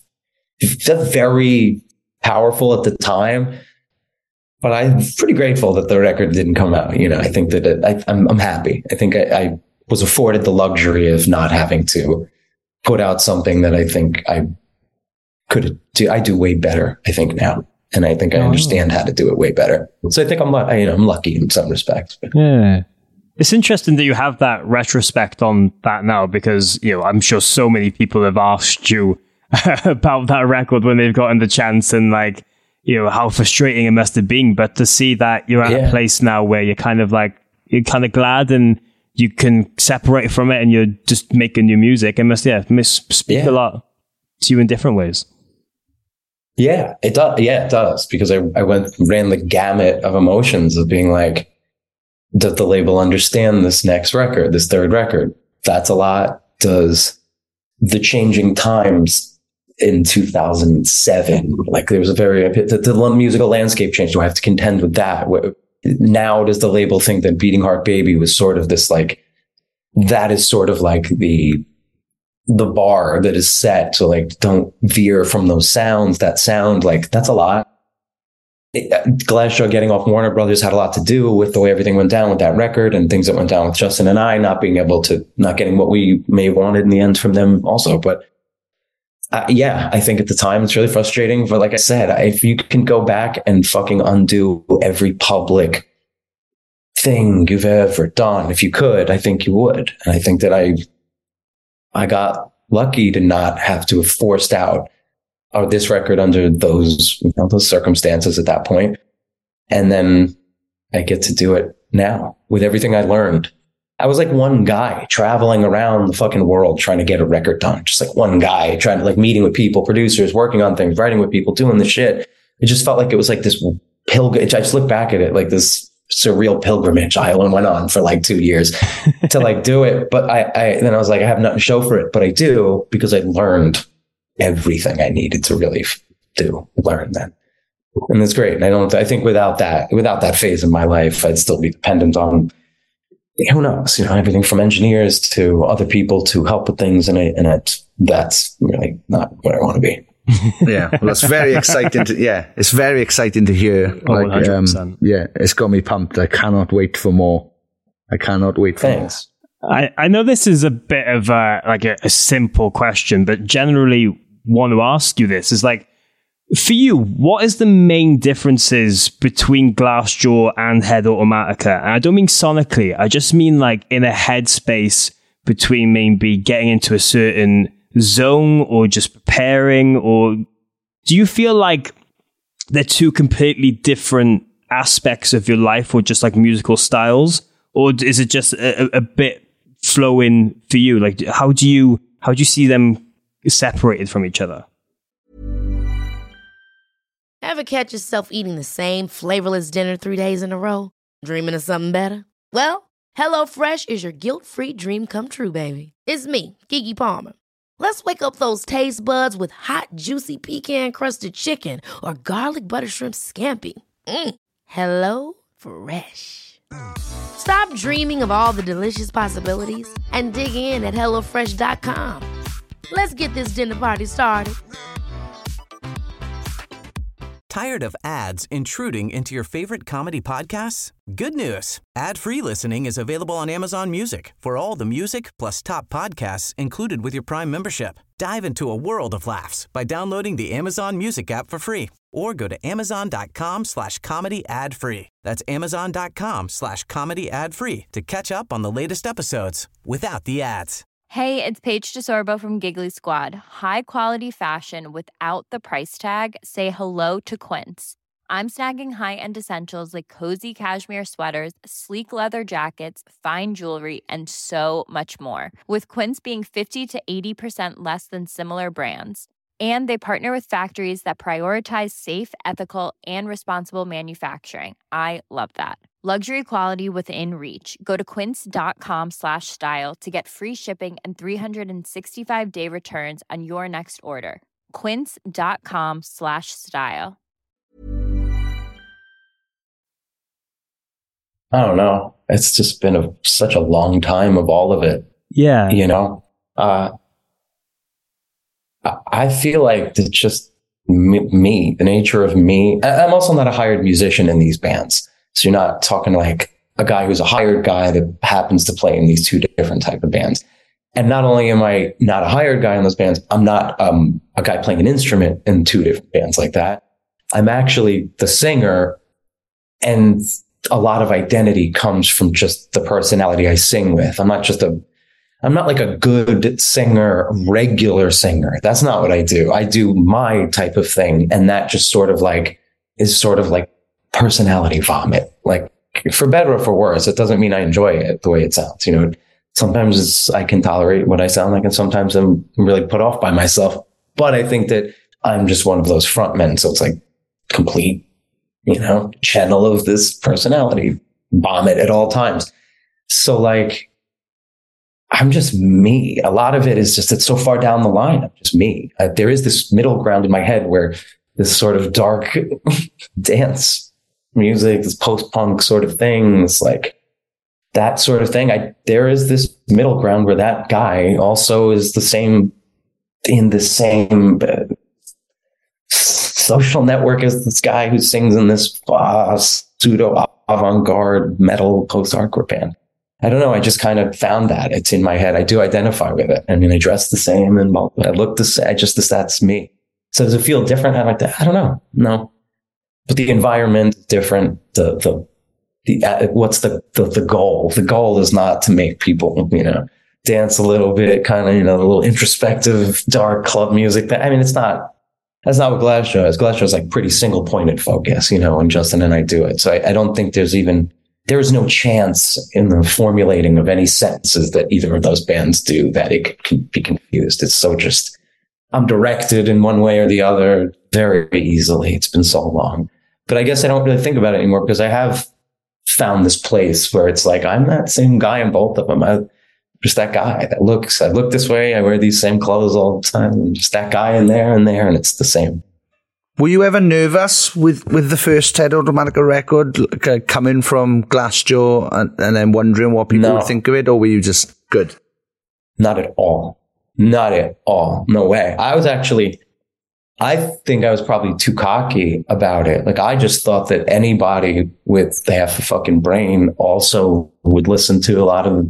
very powerful at the time. But I'm pretty grateful that the record didn't come out. I think that I'm happy. I think I was afforded the luxury of not having to put out something that I think I could do. I do way better, I think, now. And I think I understand how to do it way better. So I think I'm lucky in some respects. Yeah. It's interesting that you have that retrospect on that now, because, I'm sure so many people have asked you about that record when they've gotten the chance, and like, how frustrating it must have been. But to see that you're at a place now where you're kind of glad and you can separate from it and you're just making new music, it must speak a lot to you in different ways. Yeah, it does. Yeah, it does. Because I ran the gamut of emotions of being like, does the label understand this next record, this third record? That's a lot. Does the changing times in 2007, like there was the musical landscape changed. Do I have to contend with that? Now, does the label think that Beating Heart Baby was sort of this, like, that is sort of like the bar that is set, so like don't veer from those sounds. That sound, like, that's a lot. Glassjaw getting off Warner Brothers had a lot to do with the way everything went down with that record, and things that went down with Justin and I not getting what we may have wanted in the end from them also. But I think at the time it's really frustrating. But like I said, if you can go back and fucking undo every public thing you've ever done, if you could, I think you would. And I think that I got lucky to not have to have forced out this record under those circumstances at that point. And then I get to do it now with everything I learned. I was like one guy traveling around the fucking world trying to get a record done. Just like one guy trying to, like, meeting with people, producers, working on things, writing with people, doing the shit. It just felt like it was like this pilgrimage. I just look back at it like this surreal pilgrimage I went on for like 2 years to like do it. But then I was like, I have nothing to show for it, but I do, because I learned everything I needed to really learn then. And it's great. And I think without that phase in my life, I'd still be dependent on, who knows, everything from engineers to other people to help with things. And that's really not where I want to be. Yeah, well, it's very exciting. It's very exciting to hear. Like, 100%. It's got me pumped. I cannot wait for more. Thanks. I know this is a bit of a simple question, but generally want to ask you this. Is like, for you, what is the main differences between Glassjaw and Head Automatica? And I don't mean sonically. I just mean like in a headspace between maybe getting into a certain zone or just preparing. Or do you feel like they're two completely different aspects of your life, or just like musical styles? Or is it just a bit flowing for you? Like, how do you see them separated from each other? Ever catch yourself eating the same flavorless dinner 3 days in a row? Dreaming of something better? Well, HelloFresh is your guilt-free dream come true, baby. It's me, Keke Palmer. Let's wake up those taste buds with hot, juicy pecan-crusted chicken or garlic butter shrimp scampi. Hello Fresh. Stop dreaming of all the delicious possibilities and dig in at HelloFresh.com. Let's get this dinner party started. Tired of ads intruding into your favorite comedy podcasts? Good news. Ad-free listening is available on Amazon Music for all the music plus top podcasts included with your Prime membership. Dive into a world of laughs by downloading the Amazon Music app for free or go to amazon.com/comedy ad-free. That's amazon.com/comedy ad-free to catch up on the latest episodes without the ads. Hey, it's Paige DeSorbo from Giggly Squad. High quality fashion without the price tag. Say hello to Quince. I'm snagging high-end essentials like cozy cashmere sweaters, sleek leather jackets, fine jewelry, and so much more. With Quince being 50 to 80% less than similar brands. And they partner with factories that prioritize safe, ethical, and responsible manufacturing. I love that. Luxury quality within reach. Go to quince.com/style to get free shipping and 365-day returns on your next order. Quince.com/style. I don't know. It's just been such a long time of all of it. Yeah. You know, I feel like it's just me, the nature of me. I'm also not a hired musician in these bands. So you're not talking like a guy who's a hired guy that happens to play in these two different type of bands. And not only am I not a hired guy in those bands, I'm not a guy playing an instrument in two different bands like that. I'm actually the singer, and a lot of identity comes from just the personality I sing with. I'm not like a good singer, regular singer. That's not what I do. I do my type of thing. And that just is sort of like personality vomit. Like, for better or for worse, it doesn't mean I enjoy it the way it sounds. You know, sometimes I can tolerate what I sound like, and sometimes I'm really put off by myself. But I think that I'm just one of those front men. So it's like complete, channel of this personality vomit at all times. So like, I'm just me. A lot of it is just, it's so far down the line. I'm just me. There is this middle ground in my head where this sort of dark dance music, this post-punk sort of thing, it's like that sort of thing. There is this middle ground where that guy also is in the same social network as this guy who sings in this pseudo avant-garde metal post-hardcore band. I don't know. I just kind of found that it's in my head. I do identify with it. I mean, I dress the same and I look the same. That's me. So does it feel different? I like that. I don't know. No, but the environment is different. What's the goal? The goal is not to make people, dance a little bit, kind of, a little introspective, dark club music. That's not what Glassjaw is. Glassjaw is like pretty single pointed focus, and Justin and I do it. So I don't think there's no chance in the formulating of any sentences that either of those bands do that it can be confused. It's so just, I'm directed in one way or the other very easily. It's been so long. But I guess I don't really think about it anymore because I have found this place where it's like, I'm that same guy in both of them. I'm just that guy I look this way. I wear these same clothes all the time. I'm just that guy in there, and it's the same. Were you ever nervous with the first Ted Automatica record, coming from Glassjaw and then wondering what people would think of it, or were you just good? Not at all. Not at all. No way. I think I was probably too cocky about it. Like, I just thought that anybody with half a fucking brain also would listen to a lot of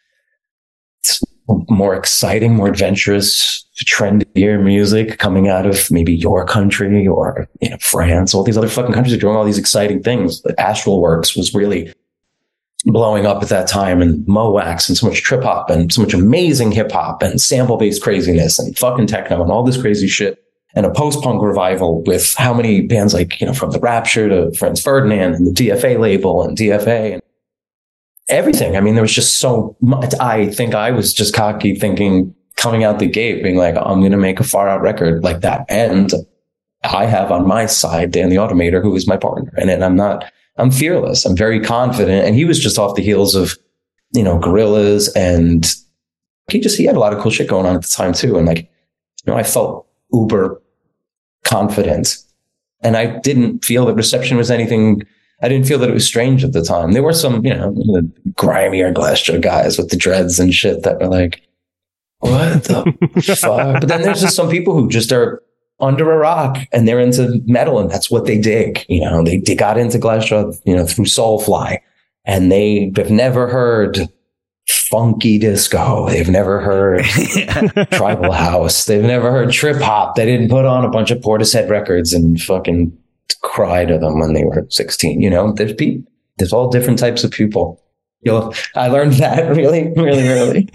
more exciting, more adventurous, trendier music coming out of maybe your country or France. All these other fucking countries are doing all these exciting things. The Astral Works was really blowing up at that time, and Mowax, and so much trip hop and so much amazing hip hop and sample based craziness and fucking techno and all this crazy shit. And a post-punk revival with how many bands like, from The Rapture to Franz Ferdinand and the DFA label and DFA and everything. I mean, there was just so much. I think I was just cocky thinking, coming out the gate, being like, I'm going to make a Far Out record like that. And I have on my side Dan the Automator, who is my partner. And I'm fearless. I'm very confident. And he was just off the heels of Gorillaz, and he had a lot of cool shit going on at the time too. And like, I felt uber confident, and I didn't feel that reception was anything. I didn't feel that it was strange at the time. There were some, the grimier Glassjaw guys with the dreads and shit that were like, what the fuck? But then there's just some people who just are under a rock and they're into metal, and that's what they dig. They got into Glassjaw, through Soulfly, and they've never heard funky disco. They've never heard tribal house. They've never heard trip hop. They didn't put on a bunch of Portishead records and fucking cry to them when they were 16. There's all different types of people. I learned that really, really early.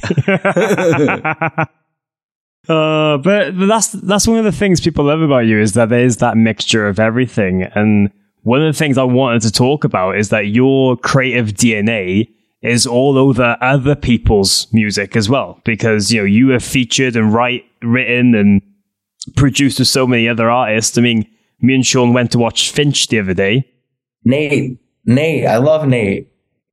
But that's one of the things people love about you, is that there is that mixture of everything. And one of the things I wanted to talk about is that your creative DNA is all over other people's music as well, because you have featured and written and produced with so many other artists. I mean, me and Sean went to watch Finch the other day. Nate, I love Nate.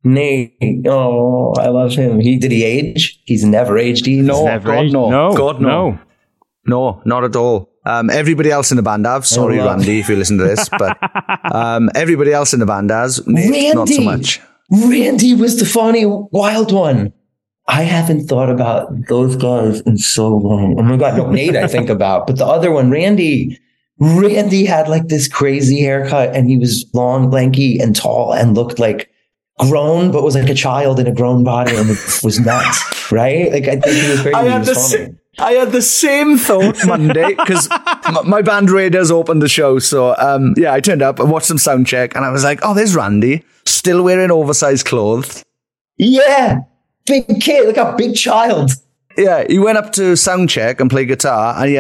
Oh, I love him. Did he age? He's never aged either. No, God, no. No, not at all. Everybody else in the band have. Sorry, Randy, if you listen to this, but everybody else in the band has. Nate, not so much. Randy was the funny, wild one. I haven't thought about those guys in so long. Oh my God, no, Nate I think about, but the other one, Randy had like this crazy haircut, and he was long, lanky, and tall, and looked like grown, but was like a child in a grown body, and it was nuts, right? Like, I think he was crazy. I had the same thought Monday, because my band Raiders opened the show. So, I turned up and watched some sound check, and I was like, oh, there's Randy, still wearing oversized clothes. Yeah. Big kid, like a big child. Yeah. He went up to sound check and play guitar, and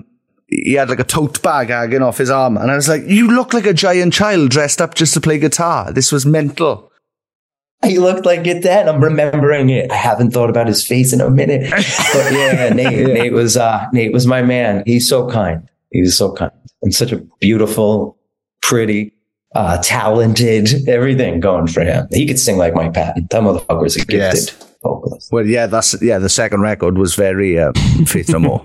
he had like a tote bag hanging off his arm. And I was like, you look like a giant child dressed up just to play guitar. This was mental. He looked like it then. I'm remembering it. I haven't thought about his face in a minute. But yeah, Nate was my man. He's so kind. He was so kind. And such a beautiful, pretty, talented, everything going for him. He could sing like Mike Patton. That motherfucker was a gifted vocalist. Well, yeah, the second record was very Faith No More.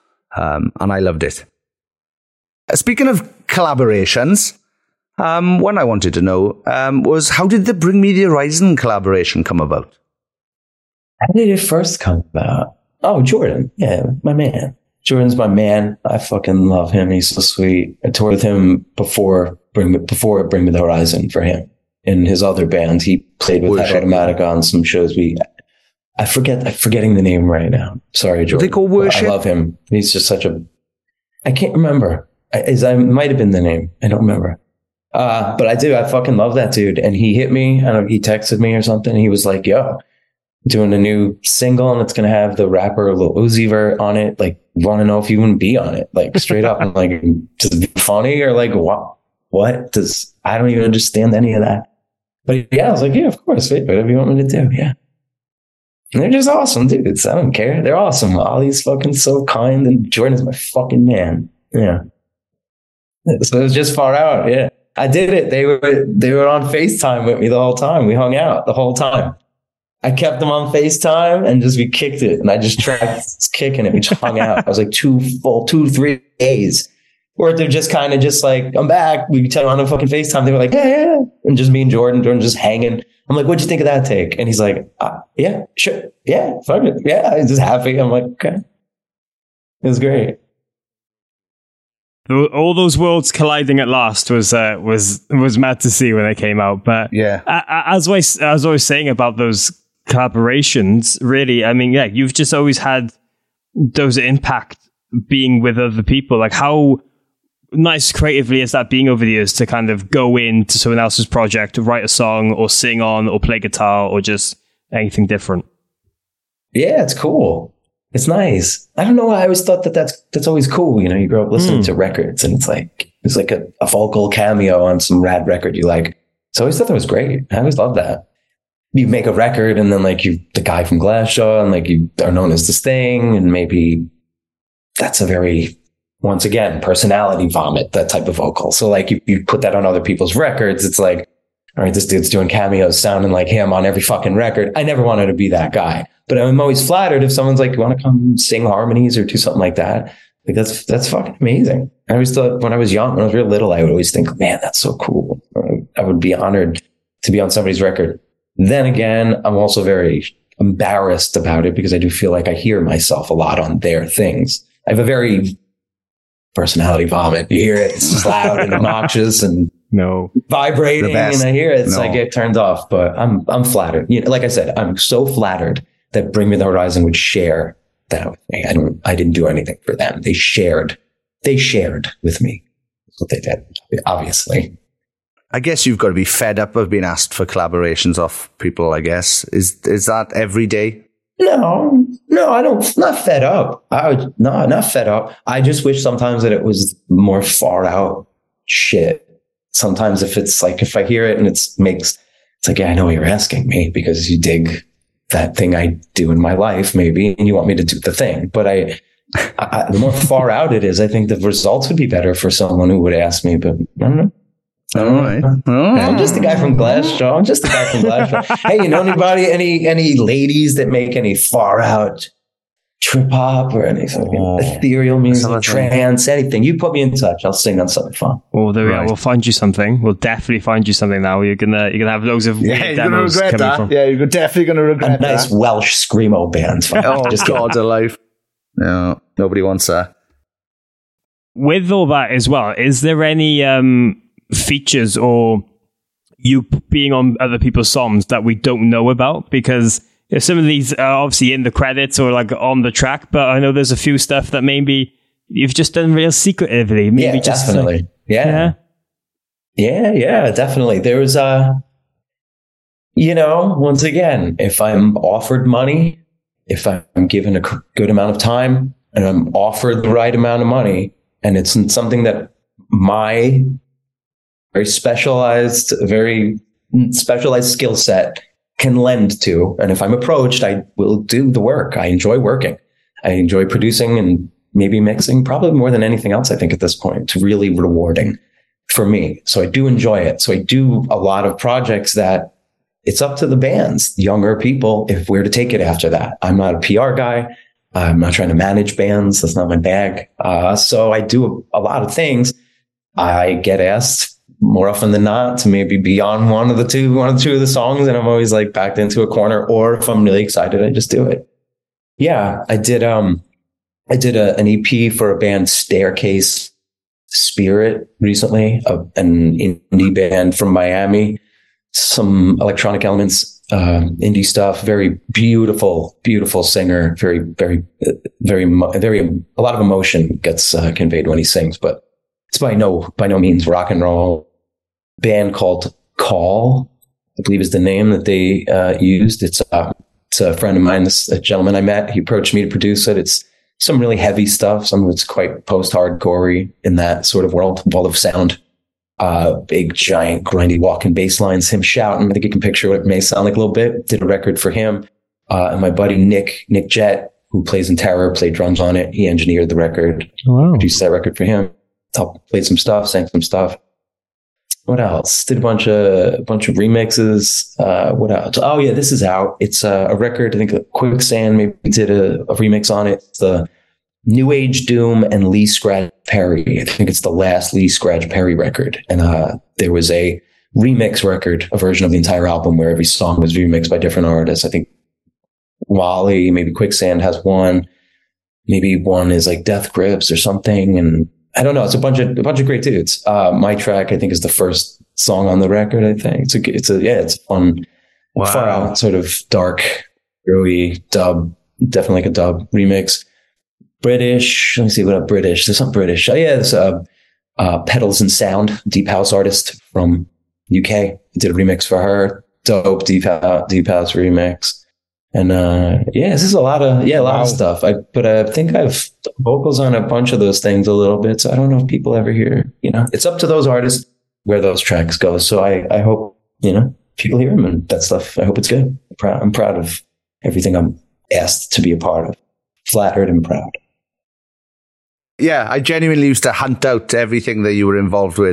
And I loved it. Speaking of collaborations, one I wanted to know was, how did the Bring Me the Horizon collaboration come about? How did it first come about? Oh, Jordan. Yeah, my man. Jordan's my man. I fucking love him. He's so sweet. I toured with him before Bring Me the Horizon for him. In his other band, he played with Head Automatica on some shows. I'm forgetting the name right now. Sorry, Jordan. They call Worship? I love him. He's just I can't remember. I might have been the name. I don't remember. But I do. I fucking love that dude. And he hit me. He texted me or something. He was like, yo, doing a new single, and it's going to have the rapper Lil Uzi Vert on it. Like, want to know if you wouldn't be on it. Like, straight up. I'm like, does it be funny? Or like, what? I don't even understand any of that. But yeah, I was like, yeah, of course. Whatever you want me to do. Yeah. And they're just awesome dudes. I don't care. They're awesome. Ollie's fucking so kind, and Jordan is my fucking man. Yeah. So it was just far out. Yeah. I did it. They were on FaceTime with me the whole time. We hung out the whole time. I kept them on FaceTime, and we kicked it. And I just tracked kicking it. We just hung out. I was like 2-3 days where they're just kind of just like, I'm back. We tell on a fucking FaceTime. They were like, yeah. And just me and Jordan just hanging. I'm like, what'd you think of that take? And he's like, yeah, sure. Yeah, fuck it. Yeah, I'm just happy. I'm like, okay. It was great. All those worlds colliding at last was mad to see when they came out. But yeah, as I was saying about those collaborations, really, I mean, yeah, you've just always had those impact being with other people. Like, how nice creatively is that being over the years to kind of go into someone else's project, write a song or sing on or play guitar or just anything different? Yeah, it's cool. It's nice. I don't know why I always thought that's always cool. You know, you grow up listening to records, and it's like a vocal cameo on some rad record you like. So I always thought that was great. I always loved that. You make a record, and then like you, the guy from Glassjaw, and like you are known as this thing, and maybe that's a very, once again, personality vomit, that type of vocal. So like you put that on other people's records, it's like, all right, this dude's doing cameos sounding like him on every fucking record. I never wanted to be that guy, but I'm always flattered if someone's like, you want to come sing harmonies or do something like that? Like that's fucking amazing. I always thought when I was young, when I was real little, I would always think, man, that's so cool. I would be honored to be on somebody's record. Then again, I'm also very embarrassed about it because I do feel like I hear myself a lot on their things. I have a very personality vomit. You hear it, it's just loud and obnoxious and vibrating, and I hear it, so I get turned off. But I'm flattered. You know, like I said, I'm so flattered that Bring Me the Horizon would share that with me. I didn't do anything for them. They shared with me. That's what they did, obviously. I guess you've got to be fed up of being asked for collaborations off people, I guess. Is that every day? No, I don't. Not fed up. Not fed up. I just wish sometimes that it was more far out shit. Sometimes if I hear it and it's like, yeah, I know you're asking me because you dig that thing I do in my life, maybe, and you want me to do the thing. But the more far out it is, I think the results would be better for someone who would ask me. But I don't know. All right. I'm just the guy from Glassjaw. Hey, you know anybody, any ladies that make any far out trip hop or any fucking ethereal music, trance, anything? You put me in touch. I'll sing on something fun. Oh, there we are. We'll find you something. We'll definitely find you something now. You're gonna have loads of weird demos coming from. Yeah, you're definitely gonna regret that. A nice Welsh screamo band. Just God alive. No, nobody wants that. With all that as well, is there any features or you being on other people's songs that we don't know about? Because some of these are obviously in the credits or like on the track, but I know there's a few stuff that maybe you've just done real secretively. Maybe just definitely. Like, Yeah, definitely. There's once again, if I'm offered money, if I'm given a good amount of time and I'm offered the right amount of money, and it's something that my very specialized skill set can lend to. And if I'm approached, I will do the work. I enjoy working. I enjoy producing and maybe mixing, probably more than anything else, I think, at this point. It's really rewarding for me. So I do enjoy it. So I do a lot of projects that it's up to the bands, younger people, if we're to take it after that. I'm not a PR guy. I'm not trying to manage bands. That's not my bag. So I do a lot of things. I get asked more often than not to maybe be on one or two of the songs, and I'm always like backed into a corner. Or if I'm really excited, I just do it. Yeah, I did an EP for a band, Staircase Spirit, recently, an indie band from Miami. Some electronic elements, indie stuff. Very beautiful singer. Very, very, very, a lot of emotion gets conveyed when he sings, but it's by no means rock and roll. Band called Call, I believe is the name that they used. It's a friend of mine, a gentleman I met. He approached me to produce it. It's some really heavy stuff. Some of it's quite post-hardcore in that sort of world of sound. Big, giant, grindy walking bass lines, him shouting. I think you can picture what it may sound like a little bit. Did a record for him. And my buddy Nick Jett, who plays in Terror, played drums on it. He engineered the record. Wow. Produced that record for him. Played some stuff, sang some stuff. What else? Did a bunch of remixes. What else? Oh yeah, this is out. It's a record. I think Quicksand maybe did a remix on it. It's the New Age Doom and Lee Scratch Perry. I think it's the last Lee Scratch Perry record. And there was a remix record, a version of the entire album where every song was remixed by different artists. I think Wally, maybe Quicksand has one. Maybe one is like Death Grips or something. And I don't know. It's a bunch of great dudes. My track, I think, is the first song on the record. I think it's a fun, far out, sort of dark, early dub, definitely like a dub remix. British. Let me see what up British. There's some British. Oh yeah, there's Pedals and Sound, deep house artist from UK. I did a remix for her. Dope deep house remix. And this is a lot of stuff. But I think I've vocals on a bunch of those things a little bit. So I don't know if people ever hear. It's up to those artists where those tracks go. So I hope people hear them and that stuff. I hope it's good. I'm proud of everything I'm asked to be a part of. Flattered and proud. Yeah, I genuinely used to hunt out everything that you were involved with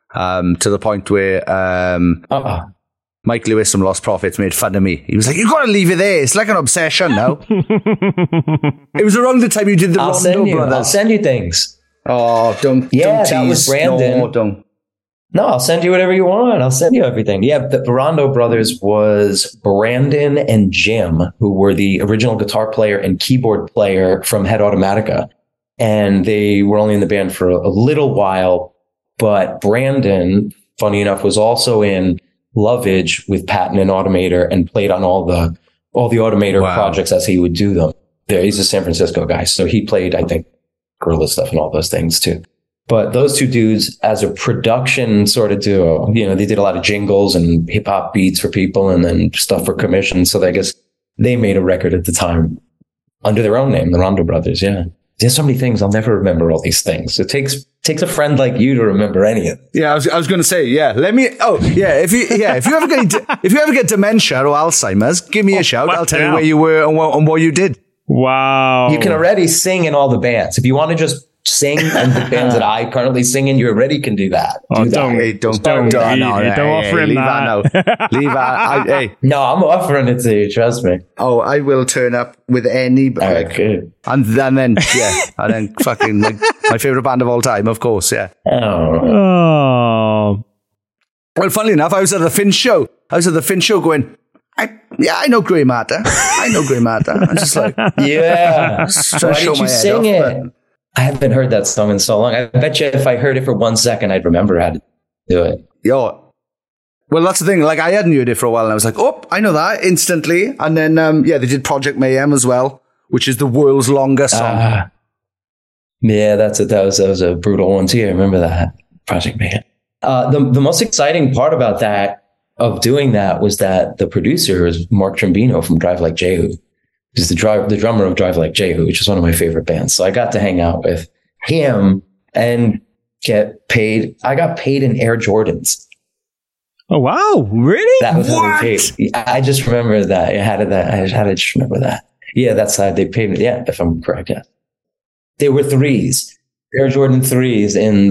to the point where Mike Lewis from Lost Prophets made fun of me. He was like, "You got to leave it there. It's like an obsession now." It was around the time you did the Rondo Brothers. I'll send you things. Oh, don't that tease. was Brandon. No, don't. No, I'll send you whatever you want. I'll send you everything. Yeah, the Rondo Brothers was Brandon and Jim, who were the original guitar player and keyboard player from Head Automatica. And they were only in the band for a little while. But Brandon, funny enough, was also in Lovage with Patton and Automator and played on all the Automator projects as he would do them. Yeah, he's a San Francisco guy. So he played, I think, Gorilla stuff and all those things too. But those two dudes, as a production sort of duo, they did a lot of jingles and hip hop beats for people and then stuff for commission. So I guess they made a record at the time under their own name, the Rondo Brothers. Yeah. There's so many things. I'll never remember all these things. It takes a friend like you to remember any of it. Yeah, I was going to say, yeah. If you ever get dementia or Alzheimer's, give me a shout. I'll tell you where you were and what you did. Wow. You can already sing in all the bands. If you want to just sing in the bands that I currently sing in, you already can do that. Don't offer him that. Leave that. No, I'm offering it to you. Trust me. Oh, I will turn up with any. All right, good. And then fucking my favorite band of all time, of course. Yeah. Oh. Well, funnily enough, I was at the Finch show. Going, I know Grey Matter. I'm just like, yeah. Why did you sing it? I haven't heard that song in so long. I bet you if I heard it for 1 second, I'd remember how to do it. Yo. Well, that's the thing. Like, I hadn't heard it for a while, and I was like, oh, I know that instantly. And then, they did Project Mayhem as well, which is the world's longest song. Yeah, that was a brutal one too. I remember that. Project Mayhem. The most exciting part about of doing that was that the producer is Mark Trombino from Drive Like Jehu. He's the drummer of Drive Like Jehu, which is one of my favorite bands. So I got to hang out with him and get paid. I got paid in Air Jordans. Oh, wow. Really? That was how they paid. I just remember that. I had to just remember that. Yeah, that's how they paid me. Yeah, if I'm correct. Yeah. They were threes. Air Jordan threes in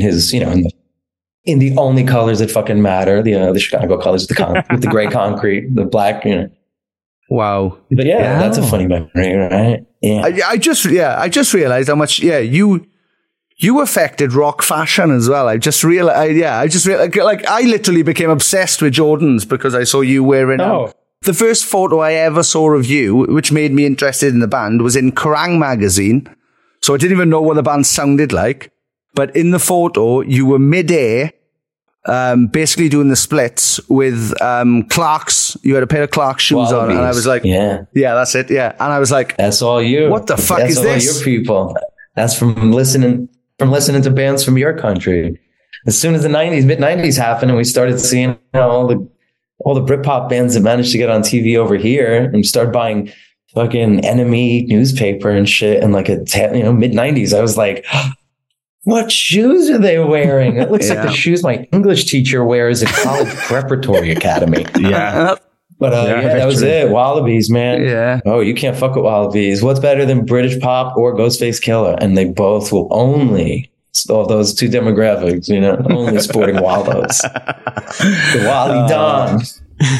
the only colors that fucking matter. The Chicago colors with the gray concrete, the black, Wow. But that's a funny memory, right? Yeah. I just realized how much, you affected rock fashion as well. I literally became obsessed with Jordans because I saw you wearing them. The first photo I ever saw of you, which made me interested in the band, was in Kerrang! Magazine. So I didn't even know what the band sounded like. But in the photo, you were mid-air, basically doing the splits with Clark's. You had a pair of Clark's shoes on, and I was like, yeah, that's it, yeah. And I was like, that's all you. What the fuck is this? That's all your people. That's from listening to bands from your country. As soon as the mid-90s happened, and we started seeing all the Britpop bands that managed to get on TV over here, and started buying fucking Enemy newspaper and shit, and mid-90s, I was like, what shoes are they wearing? It looks like the shoes my English teacher wears at college preparatory academy. Yeah. But that was it. Wallabies, man. Yeah. Oh, you can't fuck with Wallabies. What's better than British pop or Ghostface Killer? And they both will only, those two demographics, only sporting Wallows. The Wally Dons.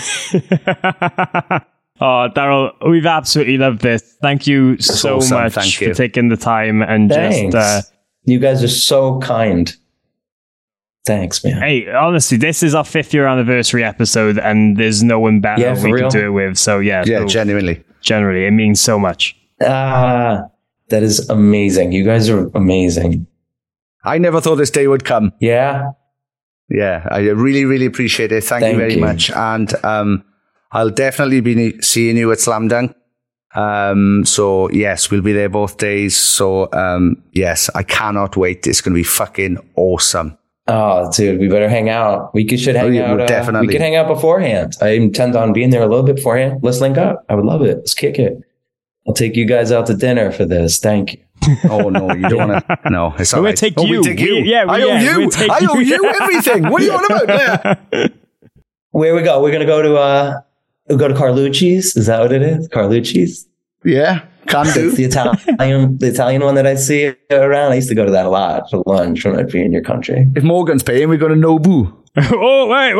Oh, Daryl, we've absolutely loved this. Thank you so much for taking the time and just... You guys are so kind. Thanks, man. Hey, honestly, this is our 5th year anniversary episode, and there's no one better we can do it with. So, genuinely. Generally, it means so much. That is amazing. You guys are amazing. I never thought this day would come. Yeah? Yeah, I really, really appreciate it. Thank you very much. And I'll definitely be seeing you at Slam Dunk. So yes, we'll be there both days. So, yes, I cannot wait. It's going to be fucking awesome. Oh, dude, we better hang out. We should hang out. Definitely. We could hang out beforehand. I intend on being there a little bit beforehand. Let's link up. I would love it. Let's kick it. I'll take you guys out to dinner for this. Thank you. Oh, no, you don't want to. No, it's all right. We'll take you. We take you. I owe you everything. What are you on about? Yeah. Where we go? We're going to go to Carlucci's. Is that what it is? Carlucci's? Yeah, can do. It's the Italian one that I see around. I used to go to that a lot for lunch when I'd be in your country. If Morgan's paying, we go to Nobu. Oh, wait,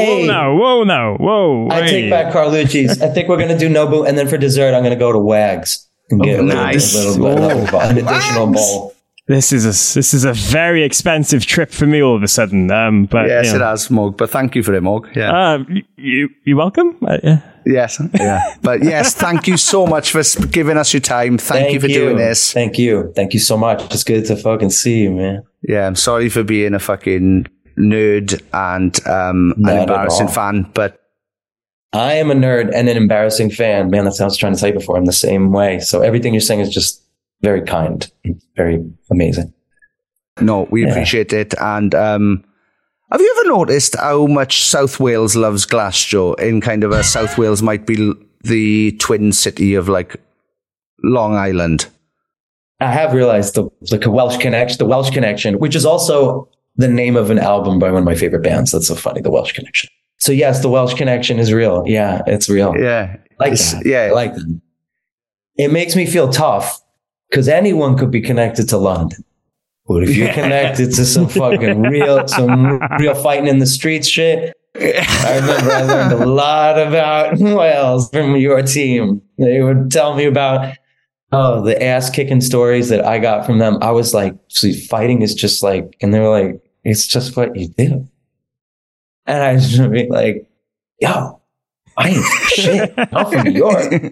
whoa. I take back Carlucci's. I think we're going to do Nobu, and then for dessert, I'm going to go to Wags and get an additional bowl. This is a very expensive trip for me all of a sudden. But yes, it has, Morg. But thank you for it, Morg. Yeah. You're welcome. Yeah. Yes. Yeah. But yes, thank you so much for giving us your time. Thank you for doing this. Thank you so much. It's good to fucking see you, man. Yeah, I'm sorry for being a fucking nerd and an embarrassing fan, but I am a nerd and an embarrassing fan. Man, that's what I was trying to tell you before. I'm the same way. So everything you're saying is just very kind. It's very amazing. No, we appreciate it. And have you ever noticed how much South Wales loves Glasgow in kind of a South Wales might be the twin city of like Long Island? I have realized the Welsh Connection, which is also the name of an album by one of my favorite bands. That's so funny, The Welsh Connection. So yes, The Welsh Connection is real. Yeah, it's real. Yeah. I like that. It makes me feel tough because anyone could be connected to London. But if you're connected to some fucking real fighting in the streets shit, I remember I learned a lot about Wales from your team. They would tell me about the ass kicking stories that I got from them. I was like, see, fighting is just like, and they were like, it's just what you do. And I was just be like, yo, I ain't shit. I'm from New York.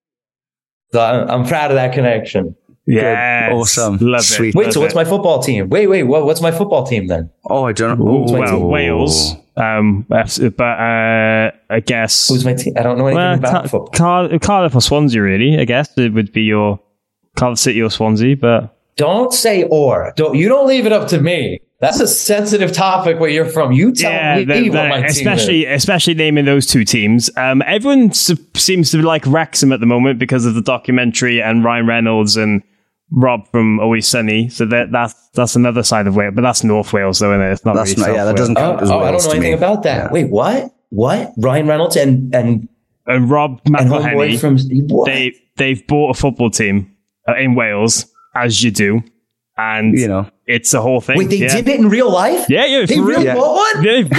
So I'm proud of that connection. Yeah, awesome, love sweet. It. Wait, so what's my football team? Wait, what's my football team then? Oh, I don't know. Wales. But I guess who's my team? I don't know anything about football. Cardiff or Swansea, really. I guess it would be your Cardiff City or Swansea, but don't say or. You don't leave it up to me. That's a sensitive topic where you're from. You tell me what my team is. Especially naming those two teams. Everyone seems to like Wrexham at the moment because of the documentary and Ryan Reynolds and Rob from Always Sunny. So that's another side of Wales, but that's North Wales, though, isn't it? It's not that's really that doesn't count as Wales. I don't know anything about that. Yeah. Wait, what? Ryan Reynolds and Rob McElhenney. They've bought a football team in Wales, as you do. And it's a whole thing. Wait, they did it in real life? Yeah. They really bought one? Yeah.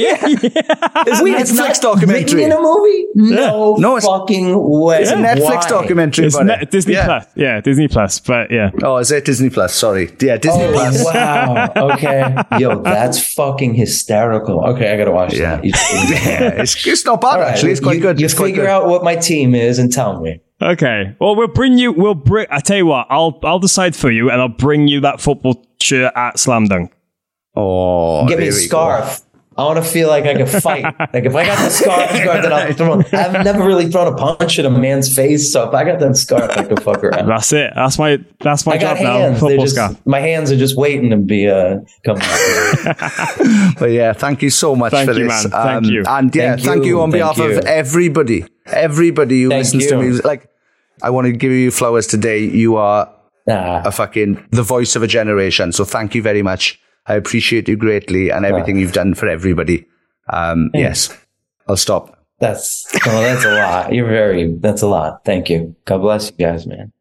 It's a Netflix documentary. In a movie? No fucking way. It's a Netflix documentary. It's Disney Plus. Yeah, Disney Plus. But yeah. Oh, is it Disney Plus? Sorry. Yeah, Disney Plus. Wow. Okay. Yo, that's fucking hysterical. Okay, I gotta watch that. It's not bad, actually. It's quite good. You figure out what my team is and tell me. Okay. Well, I tell you what, I'll decide for you and I'll bring you that football shirt at Slam Dunk. Oh, get me a scarf. I want to feel like I can fight. Like if I got the scarf that I'll throw. I've never really thrown a punch at a man's face, so if I got that scarf, I could fuck around. That's it. That's my job now. Football scarf. My hands are just waiting to be coming out. But yeah, thank you so much for this. Man. Thank you. And thank you on behalf of everybody who listens to music. Like, I want to give you flowers today. You are the voice of a generation. So thank you very much. I appreciate you greatly and everything you've done for everybody. Yes, I'll stop. That's a lot. That's a lot. Thank you. God bless you guys, man.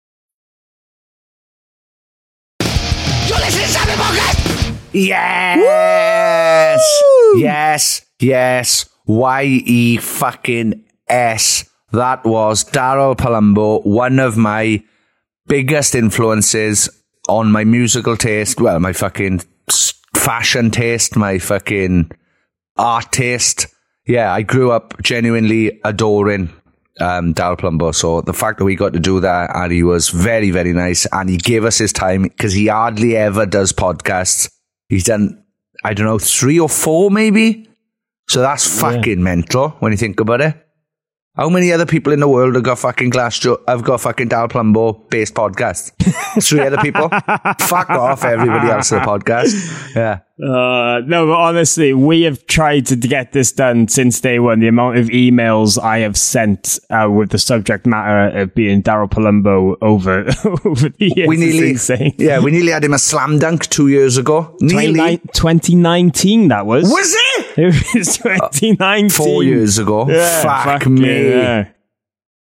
You listen to Sammy Podcast? Yes! Woo! Yes. Y-E fucking S. That was Daryl Palumbo, one of my biggest influences on my musical taste. Well, my fucking fashion taste, my fucking art taste. Yeah, I grew up genuinely adoring Daryl Palumbo. So the fact that we got to do that, and he was very, very nice, and he gave us his time because he hardly ever does podcasts. He's done, 3 or 4 maybe. So that's fucking mental when you think about it. How many other people in the world have got fucking have got fucking Daryl Palumbo based podcasts? 3 other people? Fuck off everybody else in the podcast. Yeah. No, but honestly, we have tried to get this done since day one. The amount of emails I have sent with the subject matter of being Daryl Palumbo over the years is insane. Yeah, we nearly had him a Slam Dunk 2 years ago. 2019 that was. Was it? It was 2019. 4 years ago. Yeah, fuck me. Yeah.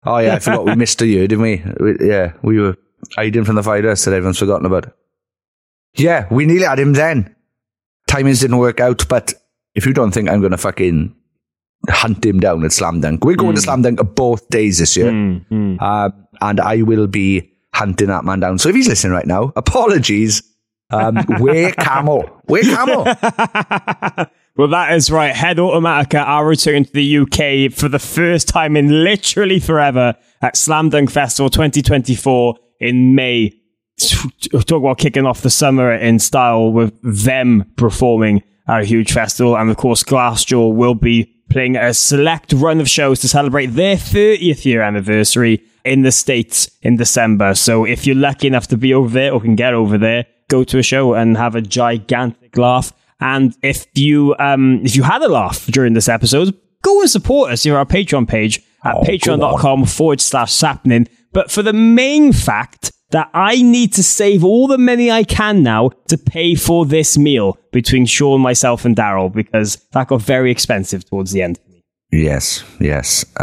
Oh, yeah, I forgot we missed a year, didn't we? We were hiding from the virus that everyone's forgotten about. Yeah, we nearly had him then. Timings didn't work out, but if you don't think I'm going to fucking hunt him down at Slam Dunk, we're going to Slam Dunk both days this year. And I will be hunting that man down. So if he's listening right now, apologies. Wear camel. Wear camel. Well, that is right. Head Automatica are returning to the UK for the first time in literally forever at Slam Dunk Festival 2024 in May. Talk about kicking off the summer in style with them performing at a huge festival. And of course, Glassjaw will be playing a select run of shows to celebrate their 30th year anniversary in the States in December. So if you're lucky enough to be over there or can get over there, go to a show and have a gigantic laugh. And if you had a laugh during this episode, go and support us here on our Patreon page at patreon.com/sappening. But for the main fact that I need to save all the money I can now to pay for this meal between Sean, myself, and Daryl, because that got very expensive towards the end. Yes. Yeah,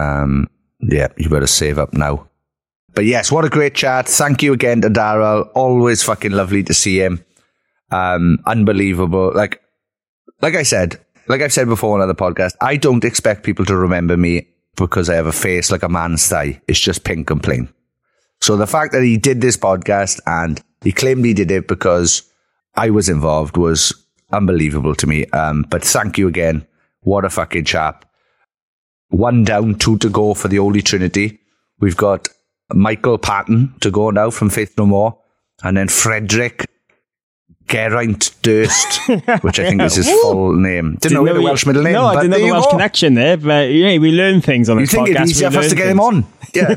you better save up now. But yes, what a great chat. Thank you again to Daryl. Always fucking lovely to see him. Unbelievable. Like I've said before on other podcasts, I don't expect people to remember me because I have a face like a man's thigh. It's just pink and plain. So the fact that he did this podcast and he claimed he did it because I was involved was unbelievable to me. But thank you again. What a fucking chap. 1 down, 2 to go for the Holy Trinity. We've got Michael Patton to go now from Faith No More. And then Frederick Geraint Durst, which I think is his full name. Didn't know he had a Welsh middle name. No, I didn't know the Welsh connection there, but we learn things on this podcast. You think it'd be easier for us to get him on? Yeah.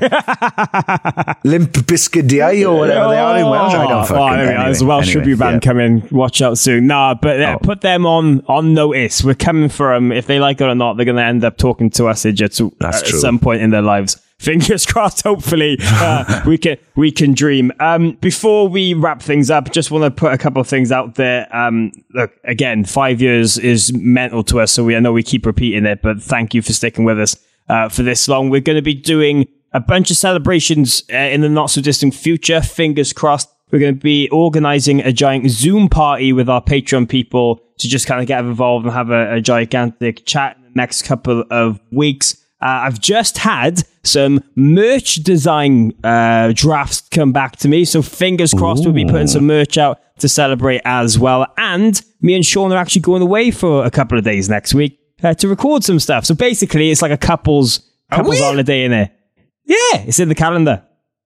Limp Bizkit DI or whatever they are in Welsh. I don't fucking know. There's a Welsh tribute band coming. Watch out soon. Put them on notice. We're coming for them. If they like it or not, they're going to end up talking to us at some point in their lives. Fingers crossed, hopefully, we can dream. Before we wrap things up, just want to put a couple of things out there. Look, again, 5 years is mental to us, so I know we keep repeating it, but thank you for sticking with us for this long. We're going to be doing a bunch of celebrations in the not-so-distant future. Fingers crossed. We're going to be organising a giant Zoom party with our Patreon people to just kind of get involved and have a gigantic chat in the next couple of weeks. I've just had some merch design drafts come back to me, so fingers crossed we'll be putting some merch out to celebrate as well. And me and Sean are actually going away for a couple of days next week to record some stuff. So basically, it's like a couple's holiday in there. Yeah, it's in the calendar.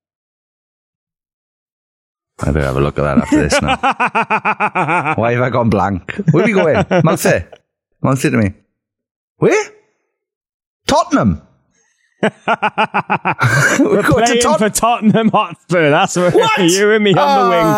I better have a look at that after this now. Why have I gone blank? Where are we going? Mouth it to me. Where? Tottenham. We're playing for Tottenham Hotspur. That's where you and me on the wing.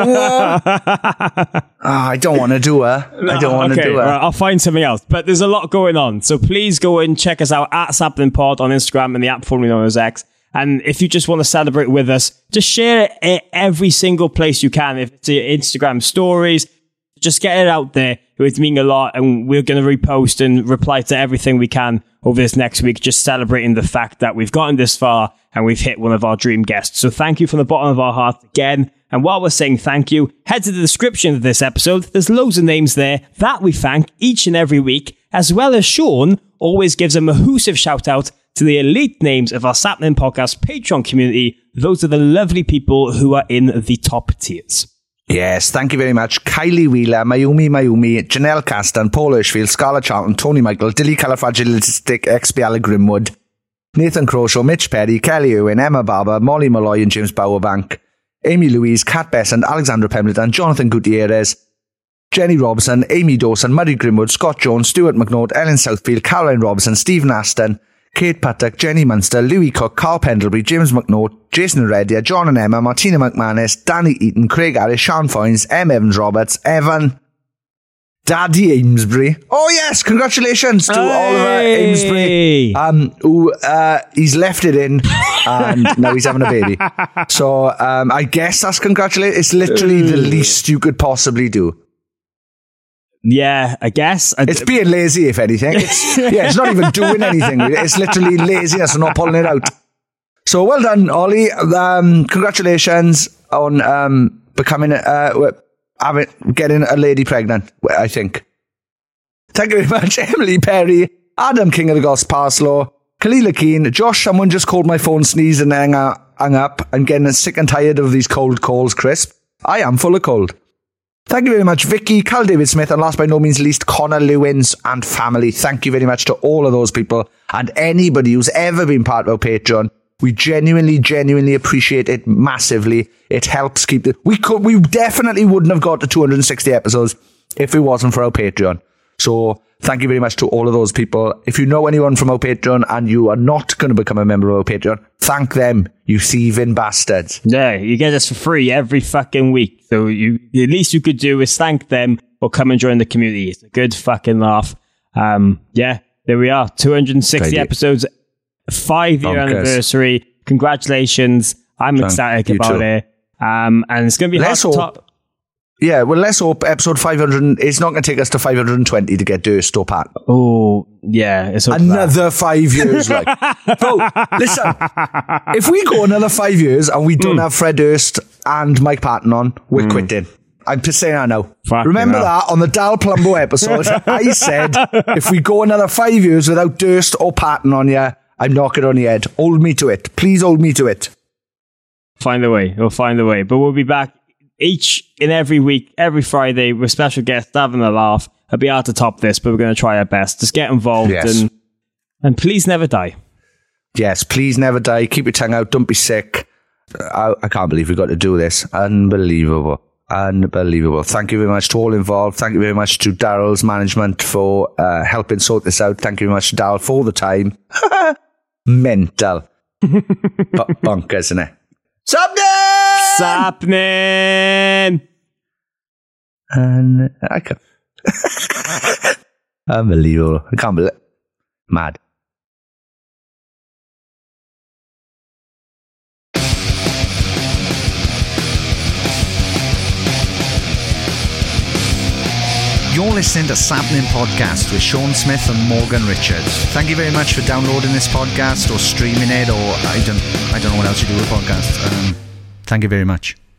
I don't want to do her. Right, I'll find something else. But there's a lot going on. So please go and check us out at Sapling Pod on Instagram and the app formerly known as X. And if you just want to celebrate with us, just share it every single place you can. If it's your Instagram stories, just get it out there. It would mean a lot. And we're going to repost and reply to everything we can over this next week, just celebrating the fact that we've gotten this far and we've hit one of our dream guests. So thank you from the bottom of our heart again. And while we're saying thank you, head to the description of this episode. There's loads of names there that we thank each and every week, as well as Sean always gives a mahoosive shout out to the elite names of our Sapling Podcast Patreon community. Those are the lovely people who are in the top tiers. Yes, thank you very much. Kylie Wheeler, Mayumi, Janelle Caston, Paul Hirschfield, Scarlett Charlton, Tony Michael, Dilly Califragilistic, XBL Grimwood, Nathan Croshaw, Mitch Perry, Kelly Owen, Emma Barber, Molly Malloy and James Bowerbank, Amy Louise, Kat Besant, Alexandra Pemberton, Jonathan Gutierrez, Jenny Robson, Amy Dawson, Murray Grimwood, Scott Jones, Stuart McNaught, Ellen Southfield, Caroline Robertson, Stephen Aston, Kate Puttock, Jenny Munster, Louis Cook, Carl Pendlebury, James McNaught, Jason Reddia, John and Emma, Martina McManus, Danny Eaton, Craig Harris, Sean Foynes, M. Evans Roberts, Evan, Daddy Amesbury. Oh yes, congratulations to Oliver Amesbury, who he's left it in and now he's having a baby. So I guess that's congratulations. It's literally the least you could possibly do. Yeah, I guess. It's being lazy, if anything. It's not even doing anything. It's literally laziness and not pulling it out. So well done, Ollie. Congratulations on becoming getting a lady pregnant, I think. Thank you very much, Emily Perry, Adam King of the Goss Parslow, Kalila Keane, Josh, someone just called my phone, sneezed and then hung up. I'm getting sick and tired of these cold calls, Chris. I am full of cold. Thank you very much, Vicky, Carl David Smith, and last by no means least, Connor Lewins and family. Thank you very much to all of those people and anybody who's ever been part of our Patreon. We genuinely appreciate it massively. It helps keep we definitely wouldn't have got to 260 episodes if it wasn't for our Patreon. So thank you very much to all of those people. If you know anyone from our Patreon and you are not going to become a member of our Patreon, thank them, you thieving bastards. Yeah, you get us for free every fucking week. So the least you could do is thank them or come and join the community. It's a good fucking laugh. Yeah, there we are. 260 episodes, 5-year anniversary. Congratulations. I'm ecstatic about it. And it's going to be hard to top. Yeah, well, let's hope episode 500, it's not going to take us to 520 to get Durst or Pat. Oh, yeah. It's another 5 years, like. Bro, listen, if we go another 5 years and we don't have Fred Durst and Mike Patton on, we're quitting. I'm just saying that now. Remember that on the Dal Plumbo episode, I said, if we go another 5 years without Durst or Patton on, I'm knocking on the head. Hold me to it. Please hold me to it. Find a way. We'll find a way. But we'll be back each and every week, every Friday, with special guests having a laugh. It'll be hard to top this, but we're going to try our best. Just get involved and please never die. Yes, please never die. Keep your tongue out. Don't be sick. I can't believe we got to do this. Unbelievable. Thank you very much to all involved. Thank you very much to Daryl's management for helping sort this out. Thank you very much to Daryl for the time. Mental. Bonkers, isn't it? Sapnin! And I can't. Unbelievable. I can't believe it. Mad. You're listening to Sapnin Podcast with Sean Smith and Morgan Richards. Thank you very much for downloading this podcast or streaming it, or I don't know what else you do with podcasts. Thank you very much.